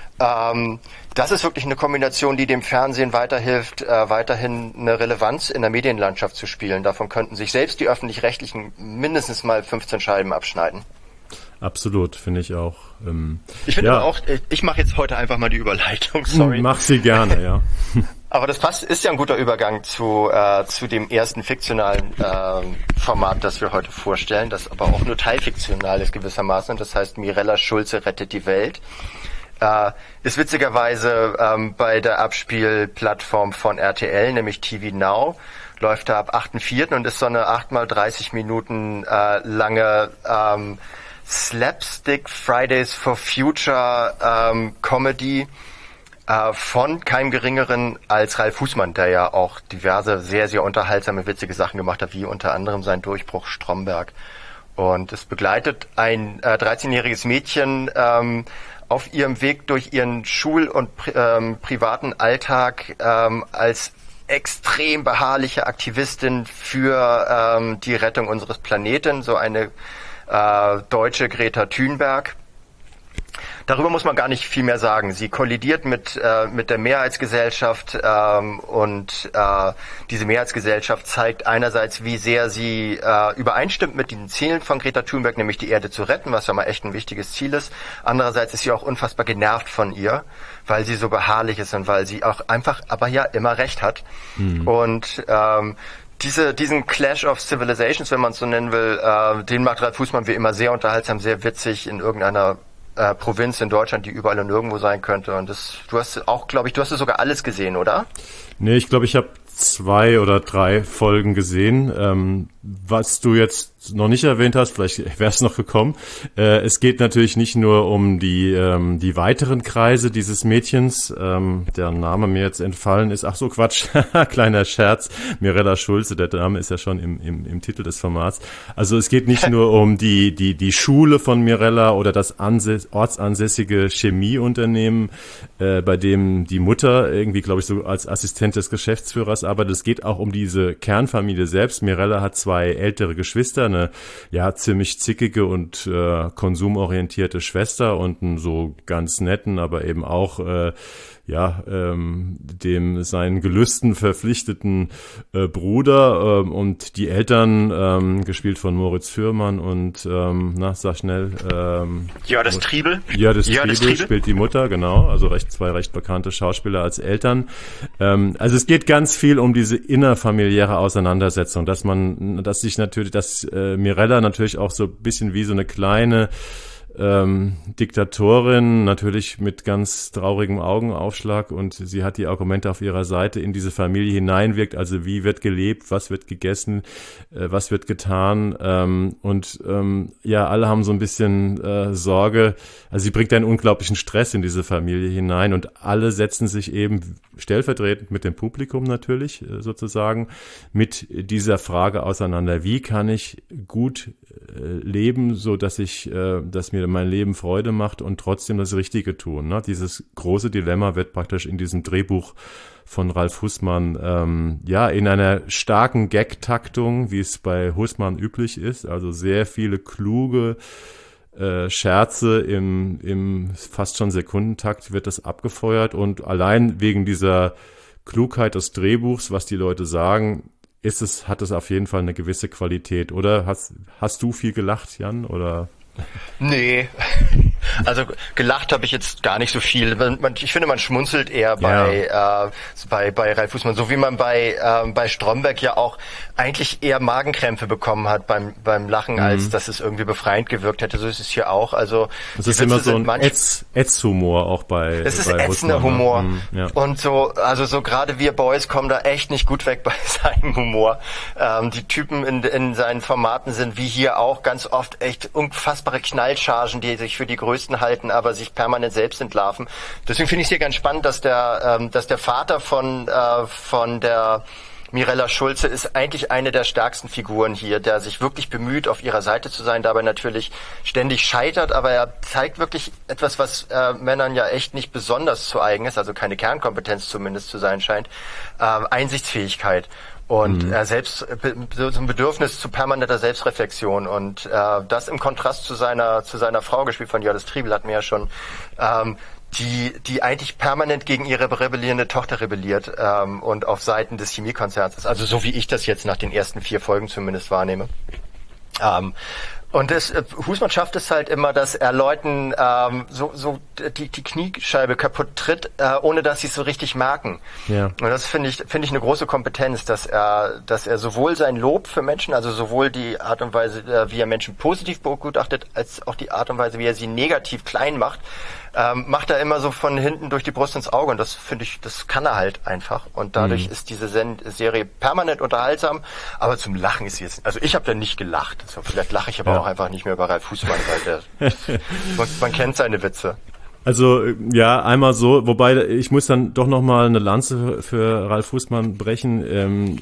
das ist wirklich eine Kombination, die dem Fernsehen weiterhilft, weiterhin eine Relevanz in der Medienlandschaft zu spielen. Davon könnten sich selbst die Öffentlich-Rechtlichen mindestens mal 15 Scheiben abschneiden. Absolut, finde ich auch. Ich finde aber auch, ich mache jetzt heute einfach mal die Überleitung, sorry. Mach sie gerne, ja. Aber das ist ja ein guter Übergang zu dem ersten fiktionalen Format, das wir heute vorstellen, das aber auch nur teilfiktional ist gewissermaßen. Und das heißt, Mirella Schulze rettet die Welt. Ist witzigerweise bei der Abspielplattform von RTL, nämlich TV Now, läuft da ab 8.4. und ist so eine 8x30 Minuten lange Slapstick Fridays for Future Comedy von keinem Geringeren als Ralf Fußmann, der ja auch diverse sehr, sehr unterhaltsame, witzige Sachen gemacht hat, wie unter anderem sein Durchbruch Stromberg. Und es begleitet ein 13-jähriges Mädchen auf ihrem Weg durch ihren Schul- und privaten Alltag als extrem beharrliche Aktivistin für die Rettung unseres Planeten, so eine deutsche Greta Thunberg. Darüber muss man gar nicht viel mehr sagen. Sie kollidiert mit der Mehrheitsgesellschaft und diese Mehrheitsgesellschaft zeigt einerseits, wie sehr sie übereinstimmt mit den Zielen von Greta Thunberg, nämlich die Erde zu retten, was ja mal echt ein wichtiges Ziel ist. Andererseits ist sie auch unfassbar genervt von ihr, weil sie so beharrlich ist und weil sie auch einfach aber ja immer recht hat. Mhm. Und diesen Clash of Civilizations, wenn man es so nennen will, den macht Ralf Fußmann wie immer sehr unterhaltsam, sehr witzig in irgendeiner Provinz in Deutschland, die überall und nirgendwo sein könnte. Und du hast auch, glaube ich, du hast es sogar alles gesehen, oder? Nee, ich glaube, ich habe 2 oder 3 Folgen gesehen. Was du jetzt noch nicht erwähnt hast, vielleicht wäre es noch gekommen. Es geht natürlich nicht nur um die weiteren Kreise dieses Mädchens, deren Name mir jetzt entfallen ist. Ach so, Quatsch, kleiner Scherz. Mirella Schulze, der Name ist ja schon im Titel des Formats. Also es geht nicht nur um die Schule von Mirella oder das ortsansässige Chemieunternehmen, bei dem die Mutter irgendwie, glaube ich, so als Assistent des Geschäftsführers arbeitet. Es geht auch um diese Kernfamilie selbst. Mirella hat 2 ältere Geschwister, eine ziemlich zickige und konsumorientierte Schwester und einen so ganz netten, aber eben auch dem seinen Gelüsten verpflichteten Bruder und die Eltern, gespielt von Moritz Fürmann und sag schnell. Das Triebel. Das Triebel spielt die Mutter, genau, also zwei recht bekannte Schauspieler als Eltern. Also es geht ganz viel um diese innerfamiliäre Auseinandersetzung, dass Mirella natürlich auch so ein bisschen wie so eine kleine Diktatorin, natürlich mit ganz traurigem Augenaufschlag, und sie hat die Argumente auf ihrer Seite, in diese Familie hineinwirkt, also wie wird gelebt, was wird gegessen, was wird getan, alle haben so ein bisschen Sorge, also sie bringt einen unglaublichen Stress in diese Familie hinein, und alle setzen sich eben stellvertretend mit dem Publikum natürlich sozusagen mit dieser Frage auseinander, wie kann ich gut leben, so dass mir mein Leben Freude macht und trotzdem das Richtige tun. Ne? Dieses große Dilemma wird praktisch in diesem Drehbuch von Ralf Hußmann in einer starken Gag-Taktung, wie es bei Hußmann üblich ist, also sehr viele kluge Scherze im fast schon Sekundentakt wird das abgefeuert, und allein wegen dieser Klugheit des Drehbuchs, was die Leute sagen, hat es auf jeden Fall eine gewisse Qualität. Oder hast du viel gelacht, Jan, oder? Nee, also gelacht habe ich jetzt gar nicht so viel. Ich finde, man schmunzelt eher bei Ralf Hußmann, so wie man bei Stromberg ja auch eigentlich eher Magenkrämpfe bekommen hat beim Lachen, als dass es irgendwie befreiend gewirkt hätte. So ist es hier auch. Also es ist immer so ein Ätz-Humor auch bei es ist ätzender Humor. Ja. Und so gerade wir Boys kommen da echt nicht gut weg bei seinem Humor. Die Typen in seinen Formaten sind wie hier auch ganz oft echt unfassbare Knallchargen, die sich für die größten halten, aber sich permanent selbst entlarven. Deswegen finde ich es hier ganz spannend, dass der Vater von der Mirella Schulze ist eigentlich eine der stärksten Figuren hier, der sich wirklich bemüht, auf ihrer Seite zu sein, dabei natürlich ständig scheitert, aber er zeigt wirklich etwas, was Männern ja echt nicht besonders zu eigen ist, also keine Kernkompetenz zumindest zu sein scheint, Einsichtsfähigkeit. Und er selbst so ein Bedürfnis zu permanenter Selbstreflexion, und das im Kontrast zu seiner Frau, gespielt von Jördis Triebel, hatten wir ja schon, die eigentlich permanent gegen ihre rebellierende Tochter rebelliert und auf Seiten des Chemiekonzerns ist. Also so wie ich das jetzt nach den ersten 4 Folgen zumindest wahrnehme. Und Hußmann schafft es halt immer, dass er Leuten die Kniescheibe kaputt tritt, ohne dass sie es so richtig merken. Ja. Und das finde ich eine große Kompetenz, dass er sowohl sein Lob für Menschen, also sowohl die Art und Weise, wie er Menschen positiv begutachtet, als auch die Art und Weise, wie er sie negativ klein macht, macht er immer so von hinten durch die Brust ins Auge, und das finde ich, das kann er halt einfach, und dadurch ist diese Serie permanent unterhaltsam, aber zum Lachen ist sie jetzt, also ich habe da nicht gelacht, so, vielleicht lache ich aber auch einfach nicht mehr über Ralf Hußmann, weil man kennt seine Witze. Also einmal so, wobei ich muss dann doch nochmal eine Lanze für Ralf Hußmann brechen.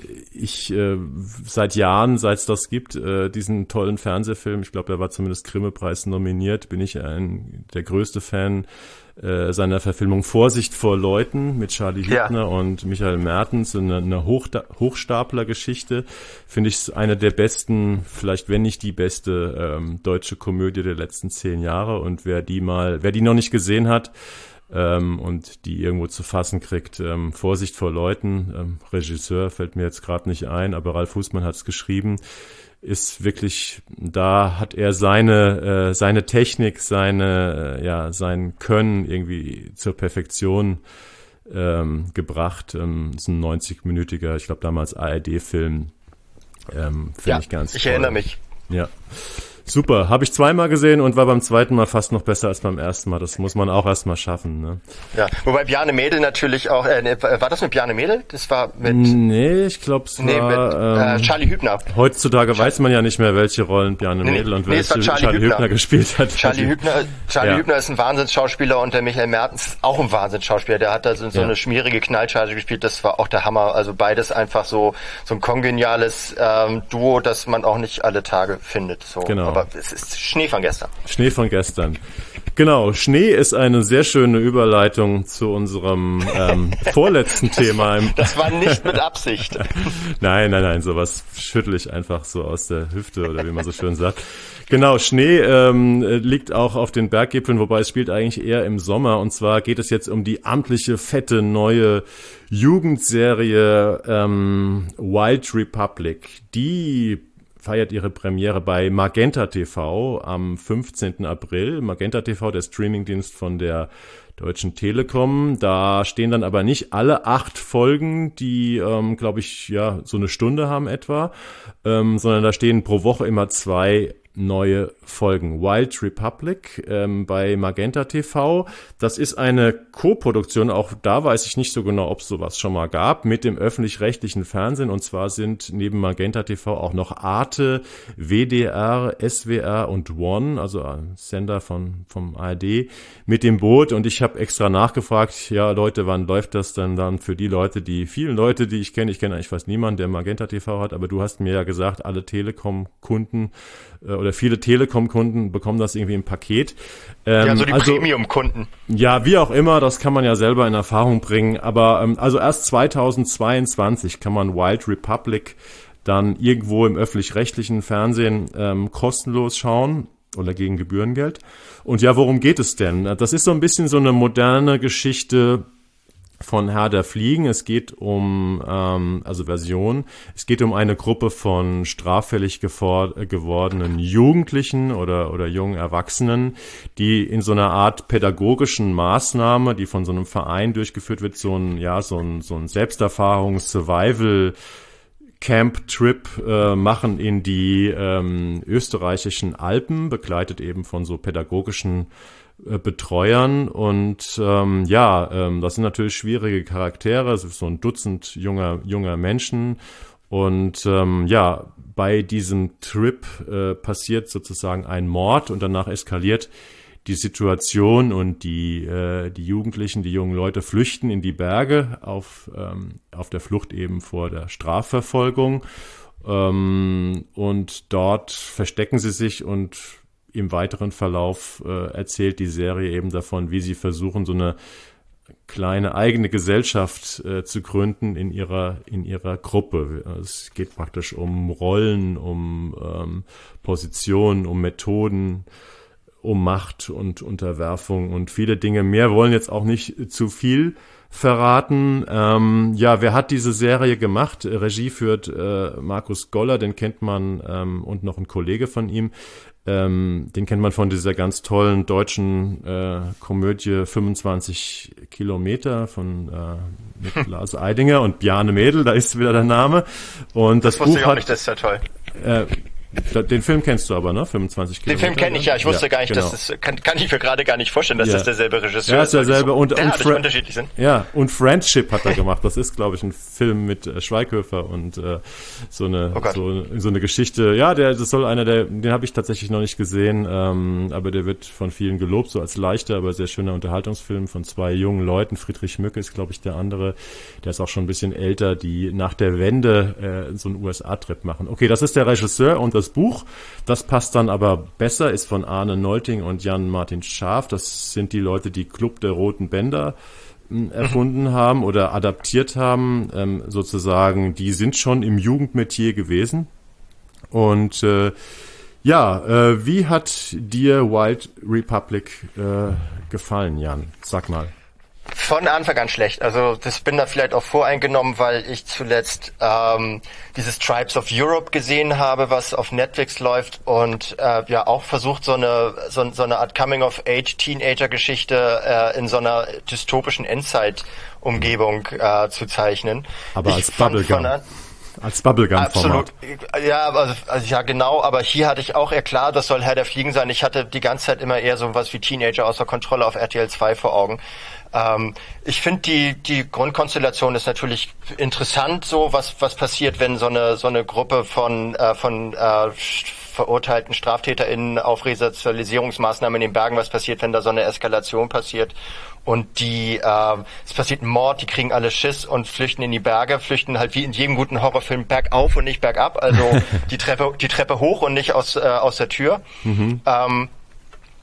Seit Jahren, seit es das gibt, diesen tollen Fernsehfilm, ich glaube, er war zumindest Grimme-Preis nominiert, bin ich der größte Fan seiner Verfilmung Vorsicht vor Leuten mit Charlie Hübner und Michael Mertens, eine Hochstapler-Geschichte, finde ich eine der besten, vielleicht wenn nicht die beste deutsche Komödie der letzten 10 Jahre, und wer die noch nicht gesehen hat und die irgendwo zu fassen kriegt, Vorsicht vor Leuten, Regisseur fällt mir jetzt gerade nicht ein, aber Ralf Hußmann hat es geschrieben, ist wirklich, da hat er seine Technik, sein Können irgendwie zur Perfektion gebracht. Ist ein 90-minütiger, ich glaube damals ARD-Film. Finde ich ganz ich toll. Erinnere mich. Ja. Super, habe ich 2-mal gesehen und war beim 2. Mal fast noch besser als beim 1. Mal. Das muss man auch erstmal schaffen. Ne? Ja, wobei Bjarne Mädel natürlich auch, war das mit Bjarne Mädel? Das war mit... Nee, ich glaube es war... mit Charlie Hübner. Heutzutage weiß man ja nicht mehr, welche Rollen Bjarne Mädel und welche Charlie Hübner gespielt hat. Charlie Hübner ist ein Wahnsinnsschauspieler, und der Michael Mertens ist auch ein Wahnsinnsschauspieler. Der hat da so eine schmierige Knallcharge gespielt, das war auch der Hammer. Also beides einfach so ein kongeniales Duo, das man auch nicht alle Tage findet. So. Genau. Aber es ist Schnee von gestern. Schnee von gestern. Genau, Schnee ist eine sehr schöne Überleitung zu unserem vorletzten Thema. Das war nicht mit Absicht. Nein, sowas schüttle ich einfach so aus der Hüfte oder wie man so schön sagt. Genau, Schnee liegt auch auf den Berggipfeln, wobei es spielt eigentlich eher im Sommer. Und zwar geht es jetzt um die amtliche, fette, neue Jugendserie Wild Republic. Die feiert ihre Premiere bei Magenta TV am 15. April. Magenta TV, der Streamingdienst von der Deutschen Telekom. Da stehen dann aber nicht alle 8 Folgen, die, glaube ich, ja so eine Stunde haben etwa, sondern da stehen pro Woche immer 2 neue Folgen. Wild Republic bei Magenta TV. Das ist eine Co-Produktion, auch da weiß ich nicht so genau, ob es sowas schon mal gab, mit dem öffentlich-rechtlichen Fernsehen. Und zwar sind neben Magenta TV auch noch Arte, WDR, SWR und One, also ein Sender vom ARD, mit dem Boot. Und ich habe extra nachgefragt, ja Leute, wann läuft das denn dann für die Leute, vielen Leute, die ich kenne eigentlich fast niemanden, der Magenta TV hat, aber du hast mir ja gesagt, alle Telekom-Kunden oder viele Telekom-Kunden bekommen das irgendwie im Paket. Ja, so die Premium-Kunden. Ja, wie auch immer, das kann man ja selber in Erfahrung bringen. Aber also erst 2022 kann man Wild Republic dann irgendwo im öffentlich-rechtlichen Fernsehen kostenlos schauen oder gegen Gebührengeld. Und ja, worum geht es denn? Das ist so ein bisschen so eine moderne Geschichte von Herr der Fliegen. Es geht um, es geht um eine Gruppe von straffällig gewordenen Jugendlichen oder jungen Erwachsenen, die in so einer Art pädagogischen Maßnahme, die von so einem Verein durchgeführt wird, so ein Selbsterfahrungs-Survival Camp-Trip machen in die österreichischen Alpen, begleitet eben von so pädagogischen Betreuern und das sind natürlich schwierige Charaktere, es ist so ein Dutzend junger Menschen und bei diesem Trip passiert sozusagen ein Mord und danach eskaliert die Situation und die Jugendlichen, die jungen Leute flüchten in die Berge auf der Flucht eben vor der Strafverfolgung und dort verstecken sie sich und im weiteren Verlauf erzählt die Serie eben davon, wie sie versuchen, so eine kleine eigene Gesellschaft zu gründen in ihrer Gruppe. Es geht praktisch um Rollen, um Positionen, um Methoden, um Macht und Unterwerfung und viele Dinge mehr. Wir wollen jetzt auch nicht zu viel verraten. Wer hat diese Serie gemacht? Regie führt Markus Goller, den kennt man, und noch ein Kollege von ihm. Den kennt man von dieser ganz tollen deutschen Komödie 25 Kilometer mit Lars Eidinger und Bjarne Mädel, da ist wieder der Name. Und das wusste Buch ich auch nicht, das ist ja toll. Den Film kennst du aber, ne? 25 Kilometer. Den Film kenne ich ja. Ich wusste gar nicht, genau. dass das kann ich mir gerade gar nicht vorstellen, dass das derselbe Regisseur ist. Ja, ist derselbe und unterschiedlich sind. Ja, und Friendship hat er gemacht. Das ist, glaube ich, ein Film mit Schweighöfer und so eine Geschichte. Ja, das soll den habe ich tatsächlich noch nicht gesehen, aber der wird von vielen gelobt, so als leichter, aber sehr schöner Unterhaltungsfilm von 2 jungen Leuten. Friedrich Mücke ist, glaube ich, der andere. Der ist auch schon ein bisschen älter, die nach der Wende so einen USA-Trip machen. Okay, das ist der Regisseur und das Buch, das passt dann aber besser, ist von Arne Nolting und Jan-Martin Schaaf. Das sind die Leute, die Club der Roten Bänder erfunden haben oder adaptiert haben, sozusagen. Die sind schon im Jugendmetier gewesen. Und wie hat dir Wild Republic gefallen, Jan? Sag mal. Von Anfang an schlecht. Also das bin da vielleicht auch voreingenommen, weil ich zuletzt dieses Tribes of Europe gesehen habe, was auf Netflix läuft und auch versucht, so eine Art Coming-of-Age-Teenager-Geschichte in so einer dystopischen Endzeit-Umgebung zu zeichnen. Aber als Bubblegum. Als Bubblegum-Format. Absolut. Ja, also ja genau, aber hier hatte ich auch klar, das soll Herr der Fliegen sein. Ich hatte die ganze Zeit immer eher so was wie Teenager außer Kontrolle auf RTL 2 vor Augen. Ich finde die Grundkonstellation ist natürlich interessant, so was passiert, wenn so eine Gruppe von verurteilten StraftäterInnen auf Resozialisierungsmaßnahmen in den Bergen, was passiert, wenn da so eine Eskalation passiert und es passiert ein Mord, die kriegen alle Schiss und flüchten in die Berge, flüchten halt wie in jedem guten Horrorfilm bergauf und nicht bergab, also die Treppe hoch und nicht aus der Tür.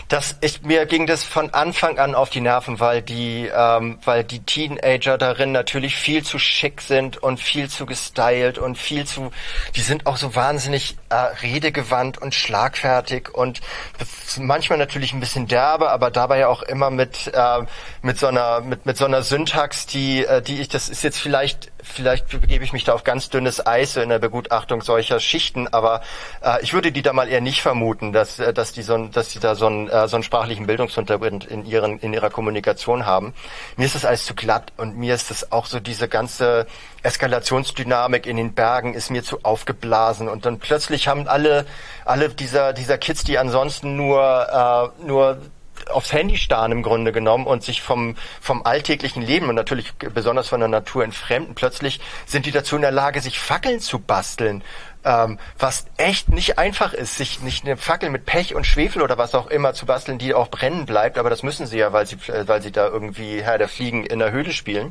Mir ging das von Anfang an auf die Nerven, weil die Teenager darin natürlich viel zu schick sind und viel zu gestylt und die sind auch so wahnsinnig redegewandt und schlagfertig und manchmal natürlich ein bisschen derbe, aber dabei ja auch immer mit so einer Syntax, das ist jetzt vielleicht begebe ich mich da auf ganz dünnes Eis in der Begutachtung solcher Schichten, aber ich würde die da mal eher nicht vermuten, dass die da so einen sprachlichen Bildungshintergrund in ihrer Kommunikation haben. Mir ist das alles zu glatt und mir ist das auch so diese ganze Eskalationsdynamik in den Bergen ist mir zu aufgeblasen und dann plötzlich haben alle dieser Kids, die ansonsten nur aufs Handy starren im Grunde genommen und sich vom alltäglichen Leben und natürlich besonders von der Natur entfremden, plötzlich sind die dazu in der Lage, sich Fackeln zu basteln, was echt nicht einfach ist, sich nicht eine Fackel mit Pech und Schwefel oder was auch immer zu basteln, die auch brennen bleibt, aber das müssen sie ja, weil sie da irgendwie Herr der Fliegen in der Höhle spielen.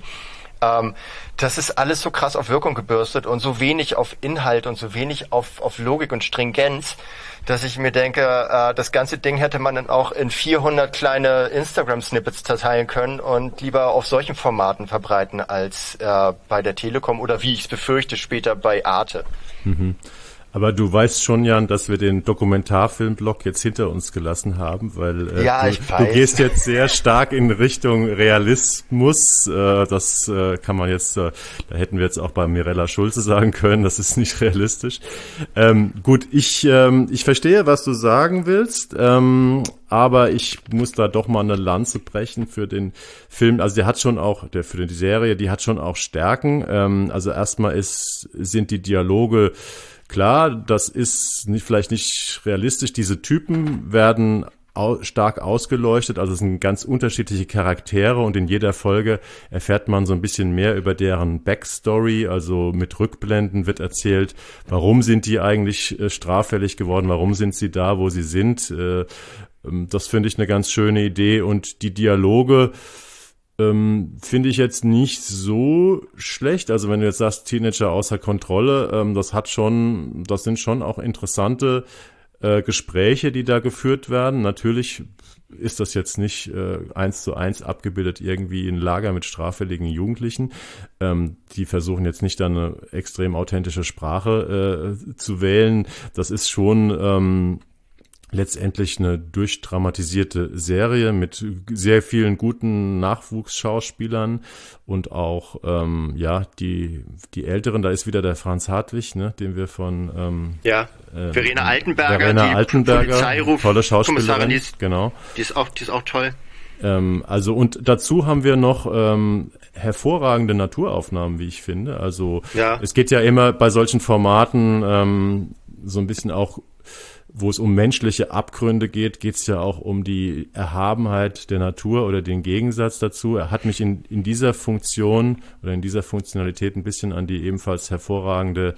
Das ist alles so krass auf Wirkung gebürstet und so wenig auf Inhalt und so wenig auf Logik und Stringenz, dass ich mir denke, das ganze Ding hätte man dann auch in 400 kleine Instagram-Snippets zerteilen können und lieber auf solchen Formaten verbreiten als bei der Telekom oder wie ich es befürchte später bei Arte. Mhm. Aber du weißt schon, Jan, dass wir den Dokumentarfilmblock jetzt hinter uns gelassen haben, weil du gehst jetzt sehr stark in Richtung Realismus. Das kann man jetzt, da hätten wir jetzt auch bei Mirella Schulze sagen können, das ist nicht realistisch. Gut, ich verstehe, was du sagen willst, aber ich muss da doch mal eine Lanze brechen für den Film. Also der hat schon auch, für die Serie, die hat schon auch Stärken. Also erstmal sind die Dialoge klar, das ist vielleicht nicht realistisch. Diese Typen werden stark ausgeleuchtet, also es sind ganz unterschiedliche Charaktere und in jeder Folge erfährt man so ein bisschen mehr über deren Backstory, also mit Rückblenden wird erzählt, warum sind die eigentlich straffällig geworden, warum sind sie da, wo sie sind. Das finde ich eine ganz schöne Idee und die Dialoge finde ich jetzt nicht so schlecht. Also wenn du jetzt sagst, Teenager außer Kontrolle, das sind schon auch interessante Gespräche, die da geführt werden. Natürlich ist das jetzt nicht 1:1 abgebildet irgendwie in Lager mit straffälligen Jugendlichen. Die versuchen jetzt nicht dann eine extrem authentische Sprache zu wählen. Das ist schon letztendlich eine durchdramatisierte Serie mit sehr vielen guten Nachwuchsschauspielern und auch die Älteren, da ist wieder der Franz Hartwig, ne, den wir von Verena Altenberger, Polizeiruf, tolle Schauspielerin, genau. Die ist auch toll. Und dazu haben wir noch hervorragende Naturaufnahmen, wie ich finde. Also es geht ja immer bei solchen Formaten so ein bisschen auch, wo es um menschliche Abgründe geht, geht es ja auch um die Erhabenheit der Natur oder den Gegensatz dazu. Er hat mich in dieser Funktion oder in dieser Funktionalität ein bisschen an die ebenfalls hervorragende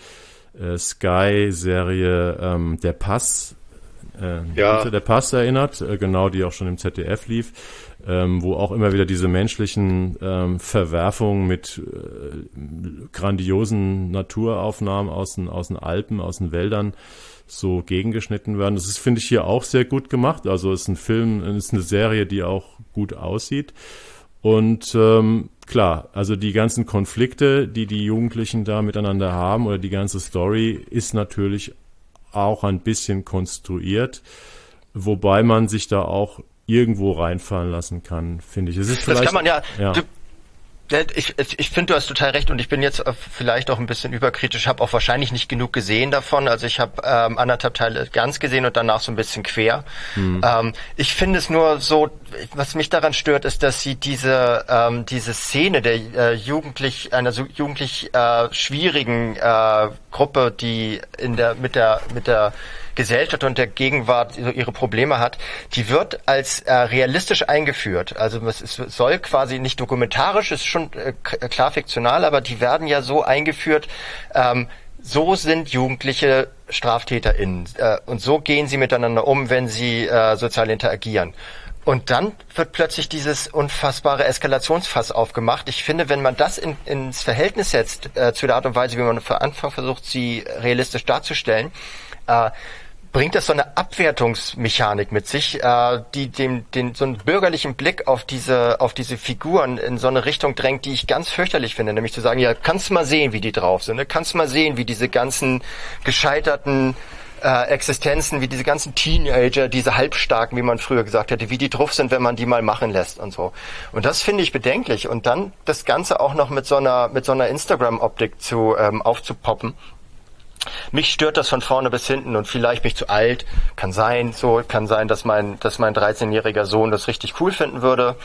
Sky-Serie Der Pass, Der Pass erinnert, genau, die auch schon im ZDF lief, wo auch immer wieder diese menschlichen Verwerfungen mit grandiosen Naturaufnahmen aus den Alpen, aus den Wäldern so gegengeschnitten werden. Das ist, finde ich, hier auch sehr gut gemacht. Also es ist ein Film, es ist eine Serie, die auch gut aussieht. Und klar, also die ganzen Konflikte, die Jugendlichen da miteinander haben oder die ganze Story ist natürlich auch ein bisschen konstruiert, wobei man sich da auch irgendwo reinfallen lassen kann, finde ich. Es ist das kann man ja. Ich finde, du hast total recht und ich bin jetzt vielleicht auch ein bisschen überkritisch, habe auch wahrscheinlich nicht genug gesehen davon. Also ich habe 1,5 Teile ganz gesehen und danach so ein bisschen quer. Ich finde es nur so, was mich daran stört, ist, dass sie diese Szene der einer jugendlich schwierigen Gruppe, die mit der Gesellschaft und der Gegenwart ihre Probleme hat, die wird als realistisch eingeführt. Also es soll quasi nicht dokumentarisch, ist schon klar fiktional, aber die werden ja so eingeführt, so sind Jugendliche StraftäterInnen und so gehen sie miteinander um, wenn sie sozial interagieren. Und dann wird plötzlich dieses unfassbare Eskalationsfass aufgemacht. Ich finde, wenn man das ins Verhältnis setzt zu der Art und Weise, wie man von Anfang versucht, sie realistisch darzustellen, bringt das so eine Abwertungsmechanik mit sich, die so einen bürgerlichen Blick auf diese Figuren in so eine Richtung drängt, die ich ganz fürchterlich finde, nämlich zu sagen, ja, kannst du mal sehen, wie die drauf sind, ne? Kannst du mal sehen, wie diese ganzen gescheiterten Existenzen, wie diese ganzen Teenager, diese Halbstarken, wie man früher gesagt hätte, wie die drauf sind, wenn man die mal machen lässt und so. Und das finde ich bedenklich. Und dann das Ganze auch noch mit so einer Instagram-Optik aufzupoppen. Mich stört das von vorne bis hinten und vielleicht bin ich zu alt. Kann sein, dass mein 13-jähriger Sohn das richtig cool finden würde.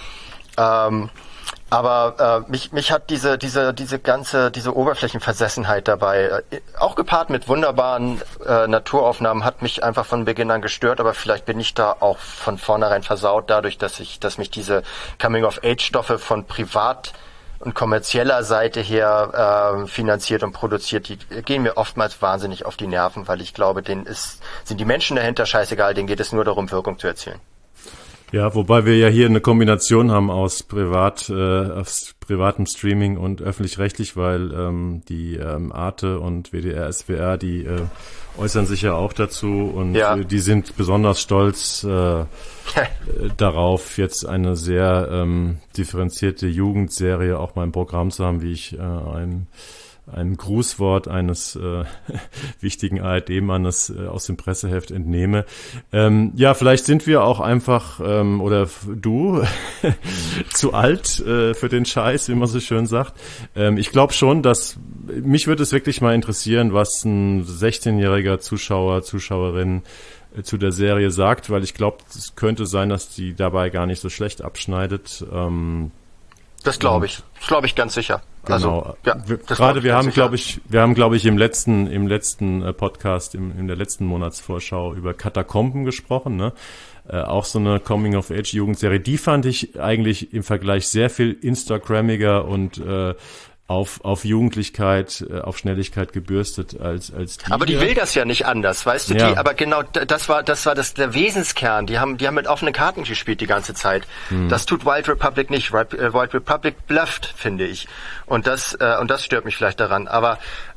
Aber mich hat diese Oberflächenversessenheit dabei, auch gepaart mit wunderbaren Naturaufnahmen, hat mich einfach von Beginn an gestört, aber vielleicht bin ich da auch von vornherein versaut dadurch, dass mich diese Coming-of-Age-Stoffe von privat und kommerzieller Seite her finanziert und produziert, die gehen mir oftmals wahnsinnig auf die Nerven, weil ich glaube, sind die Menschen dahinter scheißegal, denen geht es nur darum, Wirkung zu erzielen. Ja, wobei wir ja hier eine Kombination haben aus aus privatem Streaming und öffentlich-rechtlich, weil die Arte und WDR, SWR, die äußern sich ja auch dazu und die sind besonders stolz darauf, jetzt eine sehr differenzierte Jugendserie auch mal im Programm zu haben, wie ich einem Grußwort eines wichtigen ARD-Mannes aus dem Presseheft entnehme. Ja, vielleicht sind wir auch einfach, oder du, zu alt für den Scheiß, wie man so schön sagt. Ich glaube schon, dass mich würde es wirklich mal interessieren, was ein 16-jähriger Zuschauer, Zuschauerin zu der Serie sagt, weil ich glaube, es könnte sein, dass die dabei gar nicht so schlecht abschneidet. Das glaube ich. Das glaube ich ganz sicher. Genau. Also, wir haben, glaube ich, im letzten Podcast, in der letzten Monatsvorschau über Katakomben gesprochen, ne? Auch so eine Coming-of-Age-Jugendserie. Die fand ich eigentlich im Vergleich sehr viel instagrammiger und auf Jugendlichkeit, auf Schnelligkeit gebürstet als die. Aber die will das ja nicht anders, weißt du? Ja. Aber genau, das war der Wesenskern. Die haben mit offenen Karten gespielt die ganze Zeit. Das tut Wild Republic nicht. Wild Republic blufft, finde ich. Und das stört mich vielleicht daran. Aber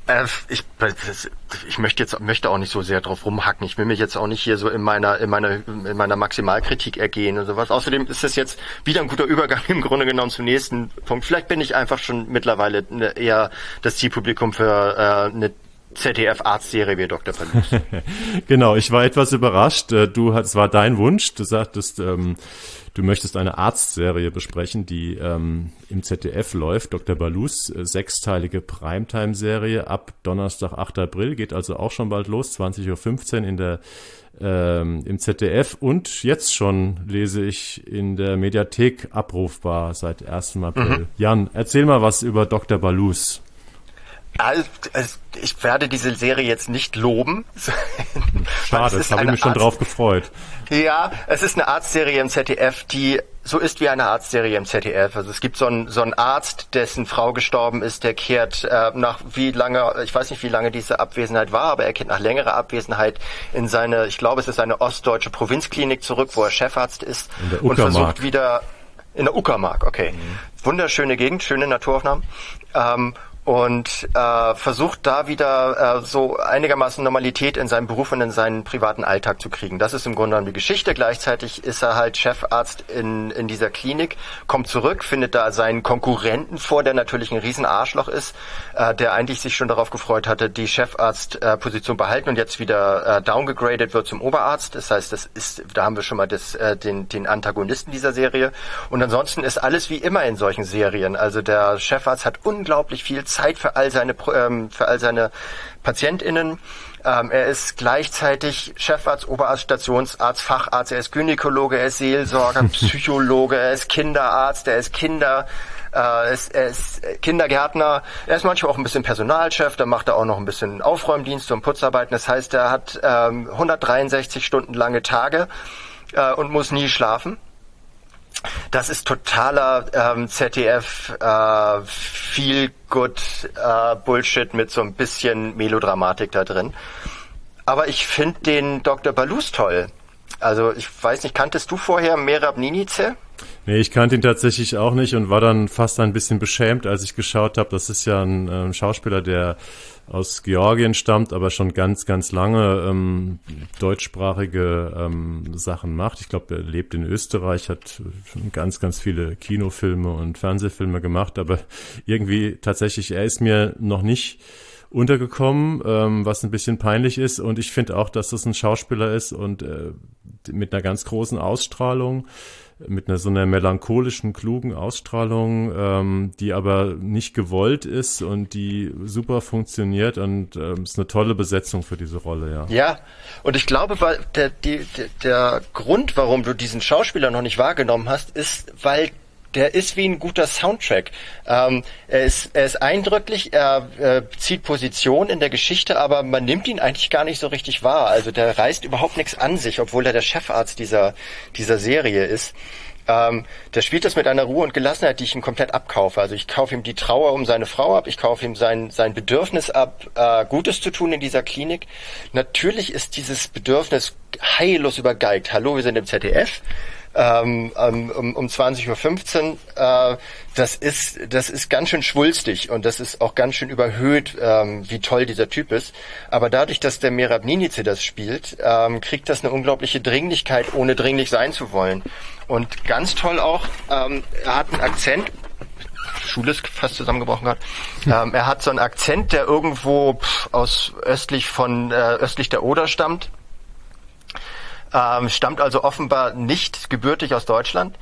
ich möchte auch nicht so sehr drauf rumhacken. Ich will mich jetzt auch nicht hier so in meiner Maximalkritik ergehen und sowas. Außerdem ist das jetzt wieder ein guter Übergang im Grunde genommen zum nächsten Punkt. Vielleicht bin ich einfach schon mittlerweile eher das Zielpublikum für eine ZDF-Arztserie wie Dr. Balus. Genau, ich war etwas überrascht. Es war dein Wunsch. Du sagtest, du möchtest eine Arztserie besprechen, die im ZDF läuft. Dr. Balus, 6-teilige Primetime-Serie ab Donnerstag, 8. April. Geht also auch schon bald los, 20.15 Uhr im ZDF. Und jetzt schon lese ich in der Mediathek abrufbar seit 1. April. Jan, erzähl mal was über Dr. Balus. Also, ich werde diese Serie jetzt nicht loben. Schade, das habe ich mich schon drauf gefreut. Ja, es ist eine Arztserie im ZDF, die so ist wie eine Arztserie im ZDF. Also es gibt so einen Arzt, dessen Frau gestorben ist, der kehrt nach ich weiß nicht, wie lange diese Abwesenheit war, aber er kehrt nach längerer Abwesenheit in ich glaube, es ist eine ostdeutsche Provinzklinik zurück, wo er Chefarzt ist. In der Uckermark. Und versucht wieder in der Uckermark, okay. Wunderschöne Gegend, schöne Naturaufnahmen. Und versucht da wieder so einigermaßen Normalität in seinem Beruf und in seinen privaten Alltag zu kriegen. Das ist im Grunde genommen die Geschichte. Gleichzeitig ist er halt Chefarzt in dieser Klinik, kommt zurück, findet da seinen Konkurrenten vor, der natürlich ein Riesenarschloch ist, der eigentlich sich schon darauf gefreut hatte, die Chefarzt-Position behalten und jetzt wieder downgegradet wird zum Oberarzt. Das heißt, da haben wir schon mal den Antagonisten dieser Serie. Und ansonsten ist alles wie immer in solchen Serien. Also der Chefarzt hat unglaublich viel Zeit für all seine PatientInnen. Er ist gleichzeitig Chefarzt, Oberarzt, Stationsarzt, Facharzt, er ist Gynäkologe, er ist Seelsorger, Psychologe, er ist Kinderarzt, er ist Kindergärtner, er ist manchmal auch ein bisschen Personalchef, da macht er auch noch ein bisschen Aufräumdienste und Putzarbeiten. Das heißt, er hat 163 Stunden lange Tage und muss nie schlafen. Das ist totaler ZDF Feel-Good Bullshit mit so ein bisschen Melodramatik da drin. Aber ich finde den Dr. Balus toll. Also ich weiß nicht, kanntest du vorher Merab Ninice? Nee, ich kannte ihn tatsächlich auch nicht und war dann fast ein bisschen beschämt, als ich geschaut habe. Das ist ja ein Schauspieler, der aus Georgien stammt, aber schon ganz, ganz lange deutschsprachige Sachen macht. Ich glaube, er lebt in Österreich, hat schon ganz, ganz viele Kinofilme und Fernsehfilme gemacht, aber irgendwie tatsächlich, er ist mir noch nicht untergekommen, was ein bisschen peinlich ist. Und ich finde auch, dass das ein Schauspieler ist und mit einer ganz großen Ausstrahlung, mit so einer melancholischen, klugen Ausstrahlung, die aber nicht gewollt ist und die super funktioniert und ist eine tolle Besetzung für diese Rolle, ja. Ja, und ich glaube, weil der Grund, warum du diesen Schauspieler noch nicht wahrgenommen hast, ist, weil der ist wie ein guter Soundtrack. Er ist eindrücklich, er zieht Position in der Geschichte, aber man nimmt ihn eigentlich gar nicht so richtig wahr. Also der reißt überhaupt nichts an sich, obwohl er der Chefarzt dieser Serie ist. Der spielt das mit einer Ruhe und Gelassenheit, die ich ihm komplett abkaufe. Also ich kaufe ihm die Trauer um seine Frau ab, ich kaufe ihm sein Bedürfnis ab, Gutes zu tun in dieser Klinik. Natürlich ist dieses Bedürfnis heillos übergeigt. Hallo, wir sind im ZDF. Um 20:15 Uhr, das ist ganz schön schwulstig und das ist auch ganz schön überhöht, wie toll dieser Typ ist. Aber dadurch, dass der Merab Ninice das spielt, kriegt das eine unglaubliche Dringlichkeit, ohne dringlich sein zu wollen. Und ganz toll auch, er hat einen Akzent, Schule ist fast zusammengebrochen gerade, er hat so einen Akzent, der irgendwo aus östlich der Oder stammt. Stammt also offenbar nicht gebürtig aus Deutschland.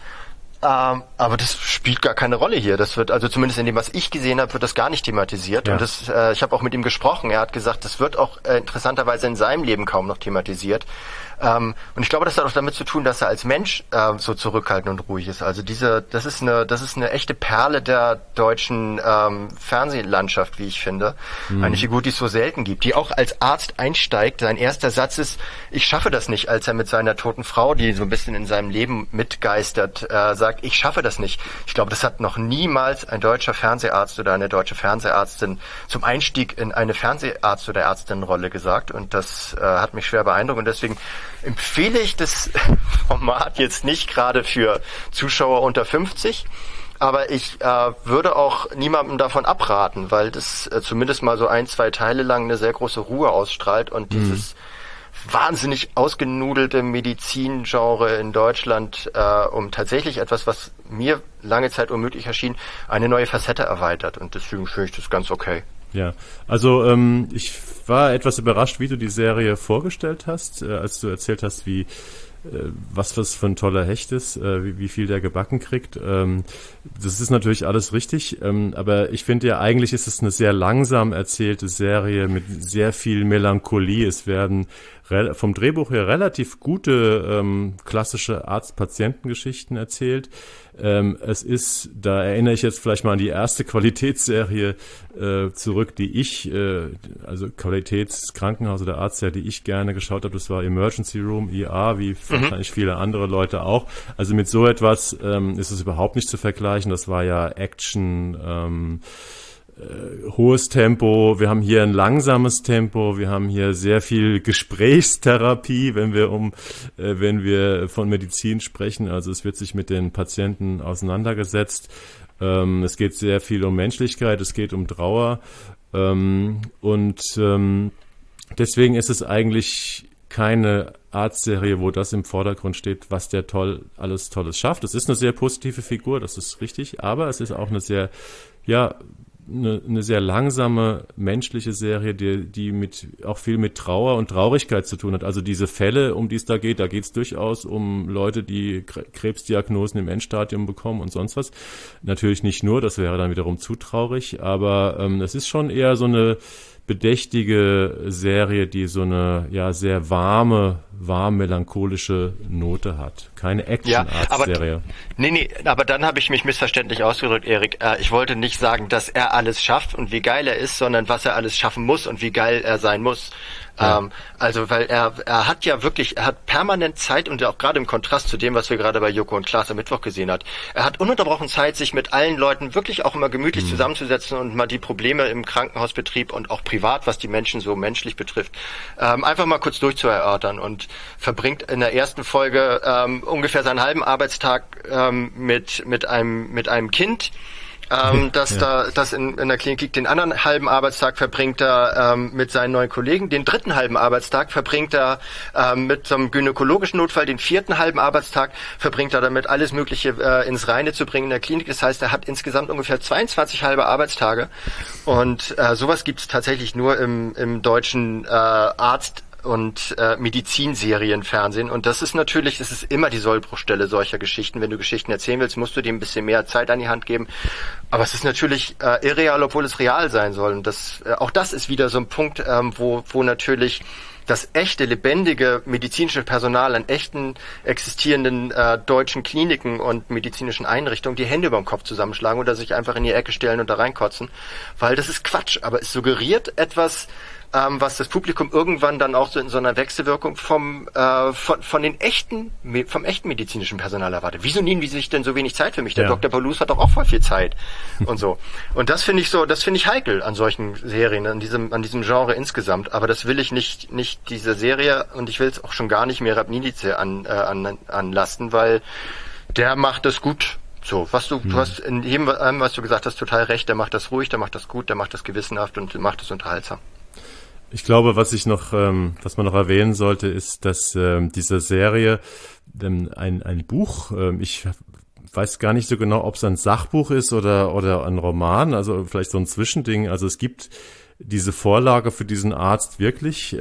Aber das spielt gar keine Rolle hier. Das wird, also zumindest in dem, was ich gesehen habe, wird das gar nicht thematisiert. Ja. Und ich habe auch mit ihm gesprochen. Er hat gesagt, das wird auch interessanterweise in seinem Leben kaum noch thematisiert. Und ich glaube, das hat auch damit zu tun, dass er als Mensch so zurückhaltend und ruhig ist. Also das ist eine echte Perle der deutschen Fernsehlandschaft, wie ich finde. Eine Figur, die es so selten gibt, die auch als Arzt einsteigt. Sein erster Satz ist: Ich schaffe das nicht, als er mit seiner toten Frau, die so ein bisschen in seinem Leben mitgeistert, sagt, ich schaffe das nicht. Ich glaube, das hat noch niemals ein deutscher Fernseharzt oder eine deutsche Fernsehärztin zum Einstieg in eine Fernseharzt- oder Ärztinnenrolle gesagt. Und das hat mich schwer beeindruckt. Und deswegen empfehle ich das Format jetzt nicht gerade für Zuschauer unter 50, aber ich würde auch niemandem davon abraten, weil das zumindest mal so 1-2 Teile lang eine sehr große Ruhe ausstrahlt und dieses wahnsinnig ausgenudelte Medizingenre in Deutschland um tatsächlich etwas, was mir lange Zeit unmöglich erschien, eine neue Facette erweitert und deswegen finde ich das ganz okay. Ja, also ich war etwas überrascht, wie du die Serie vorgestellt hast, als du erzählt hast, was für ein toller Hecht ist, wie viel der gebacken kriegt. Das ist natürlich alles richtig, aber ich finde ja, eigentlich ist es eine sehr langsam erzählte Serie mit sehr viel Melancholie. Es werden vom Drehbuch her relativ gute klassische Arzt-Patienten-Geschichten erzählt. Es ist, da erinnere ich jetzt vielleicht mal an die erste Qualitätsserie zurück, die ich, also Qualitätskrankenhaus oder Arztserie, die ich gerne geschaut habe. Das war Emergency Room, IA, wie wahrscheinlich viele andere Leute auch. Also mit so etwas ist es überhaupt nicht zu vergleichen. Das war ja Action, hohes Tempo, wir haben hier ein langsames Tempo, wir haben hier sehr viel Gesprächstherapie, wenn wir von Medizin sprechen, also es wird sich mit den Patienten auseinandergesetzt, es geht sehr viel um Menschlichkeit, es geht um Trauer deswegen ist es eigentlich keine Arztserie, wo das im Vordergrund steht, was der alles Tolles schafft. Es ist eine sehr positive Figur, das ist richtig, aber es ist auch eine sehr langsame menschliche Serie, die auch viel mit Trauer und Traurigkeit zu tun hat. Also diese Fälle, um die es da geht es durchaus um Leute, die Krebsdiagnosen im Endstadium bekommen und sonst was. Natürlich nicht nur, das wäre dann wiederum zu traurig, aber es ist schon eher so eine bedächtige Serie, die so eine sehr warm melancholische Note hat. keine Action-Arzt-Serie. Aber dann habe ich mich missverständlich ausgedrückt, Erik. Ich wollte nicht sagen, dass er alles schafft und wie geil er ist, sondern was er alles schaffen muss und wie geil er sein muss. Ja. Also, weil er hat ja wirklich, er hat permanent Zeit und auch gerade im Kontrast zu dem, was wir gerade bei Joko und Klaas am Mittwoch gesehen hat. Er hat ununterbrochen Zeit, sich mit allen Leuten wirklich auch immer gemütlich zusammenzusetzen und mal die Probleme im Krankenhausbetrieb und auch privat, was die Menschen so menschlich betrifft, einfach mal kurz durchzuerörtern und verbringt in der ersten Folge ungefähr seinen halben Arbeitstag mit einem Kind, das in der Klinik liegt. Den anderen halben Arbeitstag verbringt er mit seinen neuen Kollegen. Den dritten halben Arbeitstag verbringt er mit so einem gynäkologischen Notfall. Den vierten halben Arbeitstag verbringt er damit, alles Mögliche ins Reine zu bringen in der Klinik. Das heißt, er hat insgesamt ungefähr 22 halbe Arbeitstage. Und sowas gibt es tatsächlich nur im deutschen Arzt- und Medizinserienfernsehen. Und das ist immer die Sollbruchstelle solcher Geschichten. Wenn du Geschichten erzählen willst, musst du dem ein bisschen mehr Zeit an die Hand geben. Aber es ist natürlich irreal, obwohl es real sein soll. Und auch das ist wieder so ein Punkt, wo natürlich das echte, lebendige medizinische Personal an echten, existierenden deutschen Kliniken und medizinischen Einrichtungen die Hände über den Kopf zusammenschlagen oder sich einfach in die Ecke stellen und da reinkotzen. Weil das ist Quatsch. Aber es suggeriert etwas, was das Publikum irgendwann dann auch so in so einer Wechselwirkung vom echten medizinischen Personal erwartet. Wieso nehmen die sich denn so wenig Zeit für mich? Der Dr. Balus hat doch auch voll viel Zeit und so. Und das finde ich heikel an solchen Serien, an diesem Genre insgesamt. Aber das will ich nicht diese Serie und ich will es auch schon gar nicht mehr Rabninice anlasten, weil der macht das gut. So, du hast in jedem, was du gesagt hast, total recht. Der macht das ruhig, der macht das gut, der macht das gewissenhaft und macht das unterhaltsam. Ich glaube, was man noch erwähnen sollte, ist, dass dieser Serie ein Buch, ich weiß gar nicht so genau, ob es ein Sachbuch ist oder ein Roman, also vielleicht so ein Zwischending. Also es gibt diese Vorlage für diesen Arzt wirklich,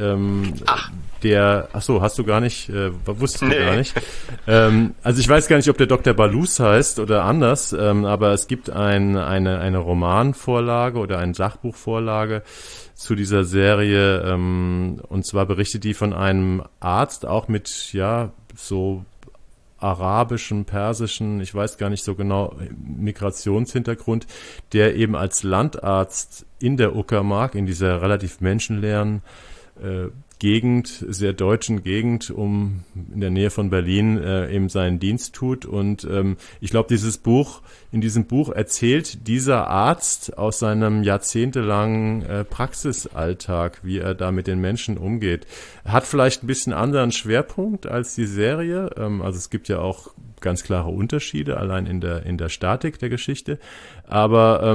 hast du gar nicht, wusstest du gar nicht. Also ich weiß gar nicht, ob der Dr. Balus heißt oder anders, aber es gibt eine Romanvorlage oder eine Sachbuchvorlage zu dieser Serie, und zwar berichtet die von einem Arzt, auch mit, so arabischen, persischen, ich weiß gar nicht so genau, Migrationshintergrund, der eben als Landarzt in der Uckermark, in dieser relativ menschenleeren Gegend, sehr deutschen Gegend, in der Nähe von Berlin eben seinen Dienst tut. Und ich glaube, in diesem Buch erzählt dieser Arzt aus seinem jahrzehntelangen Praxisalltag, wie er da mit den Menschen umgeht. Hat vielleicht ein bisschen anderen Schwerpunkt als die Serie. Also es gibt ja auch ganz klare Unterschiede, allein in der Statik der Geschichte. Aber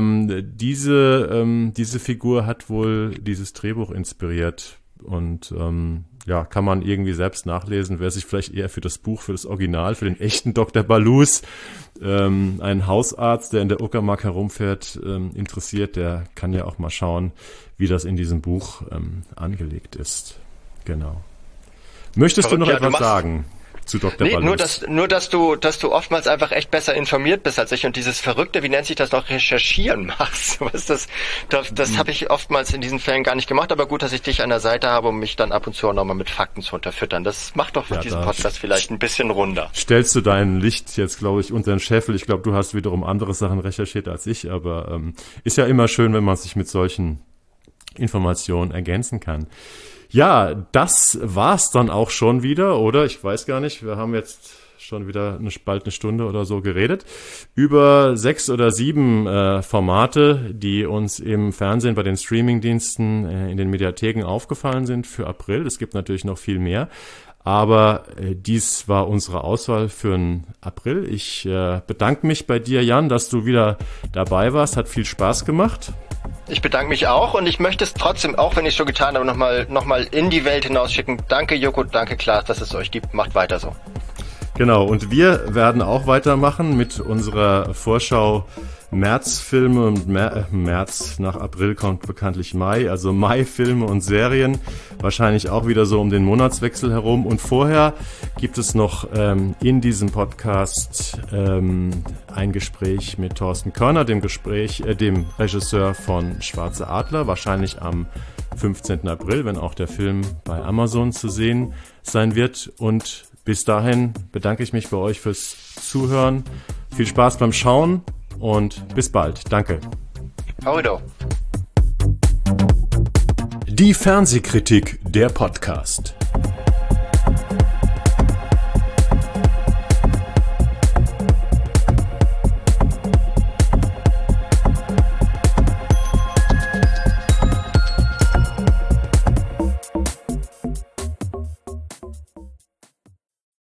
diese Figur hat wohl dieses Drehbuch inspiriert. Und kann man irgendwie selbst nachlesen, wer sich vielleicht eher für das Buch, für das Original, für den echten Dr. Balus, einen Hausarzt, der in der Uckermark herumfährt, interessiert, der kann ja auch mal schauen, wie das in diesem Buch angelegt ist. Genau. Möchtest du noch etwas sagen zu Dr. Balus? Nur, dass du oftmals einfach echt besser informiert bist als ich und dieses Verrückte, wie nennt sich das noch, Recherchieren machst. Das habe ich oftmals in diesen Fällen gar nicht gemacht, aber gut, dass ich dich an der Seite habe, um mich dann ab und zu auch nochmal mit Fakten zu unterfüttern. Das macht doch diesen Podcast vielleicht ein bisschen runder. Stellst du dein Licht jetzt, glaube ich, unter den Scheffel. Ich glaube, du hast wiederum andere Sachen recherchiert als ich, aber ist ja immer schön, wenn man sich mit solchen Informationen ergänzen kann. Ja, das war's dann auch schon wieder, oder? Ich weiß gar nicht, wir haben jetzt schon wieder bald eine Stunde oder so geredet über 6 oder 7 Formate, die uns im Fernsehen bei den Streamingdiensten in den Mediatheken aufgefallen sind für April. Es gibt natürlich noch viel mehr, aber dies war unsere Auswahl für den April. Ich bedanke mich bei dir, Jan, dass du wieder dabei warst. Hat viel Spaß gemacht. Ich bedanke mich auch und ich möchte es trotzdem, auch wenn ich es schon getan habe, nochmal in die Welt hinausschicken. Danke Joko, danke Klaas, dass es euch gibt. Macht weiter so. Genau, und wir werden auch weitermachen mit unserer Vorschau Märzfilme und März nach April kommt bekanntlich Mai, also Mai-Filme und Serien, wahrscheinlich auch wieder so um den Monatswechsel herum. Und vorher gibt es noch in diesem Podcast ein Gespräch mit Thorsten Körner, dem Regisseur von Schwarze Adler, wahrscheinlich am 15. April, wenn auch der Film bei Amazon zu sehen sein wird. Und Bis dahin bedanke ich mich bei euch fürs Zuhören. Viel Spaß beim Schauen und bis bald. Danke. Howdo. Die Fernsehkritik, der Podcast.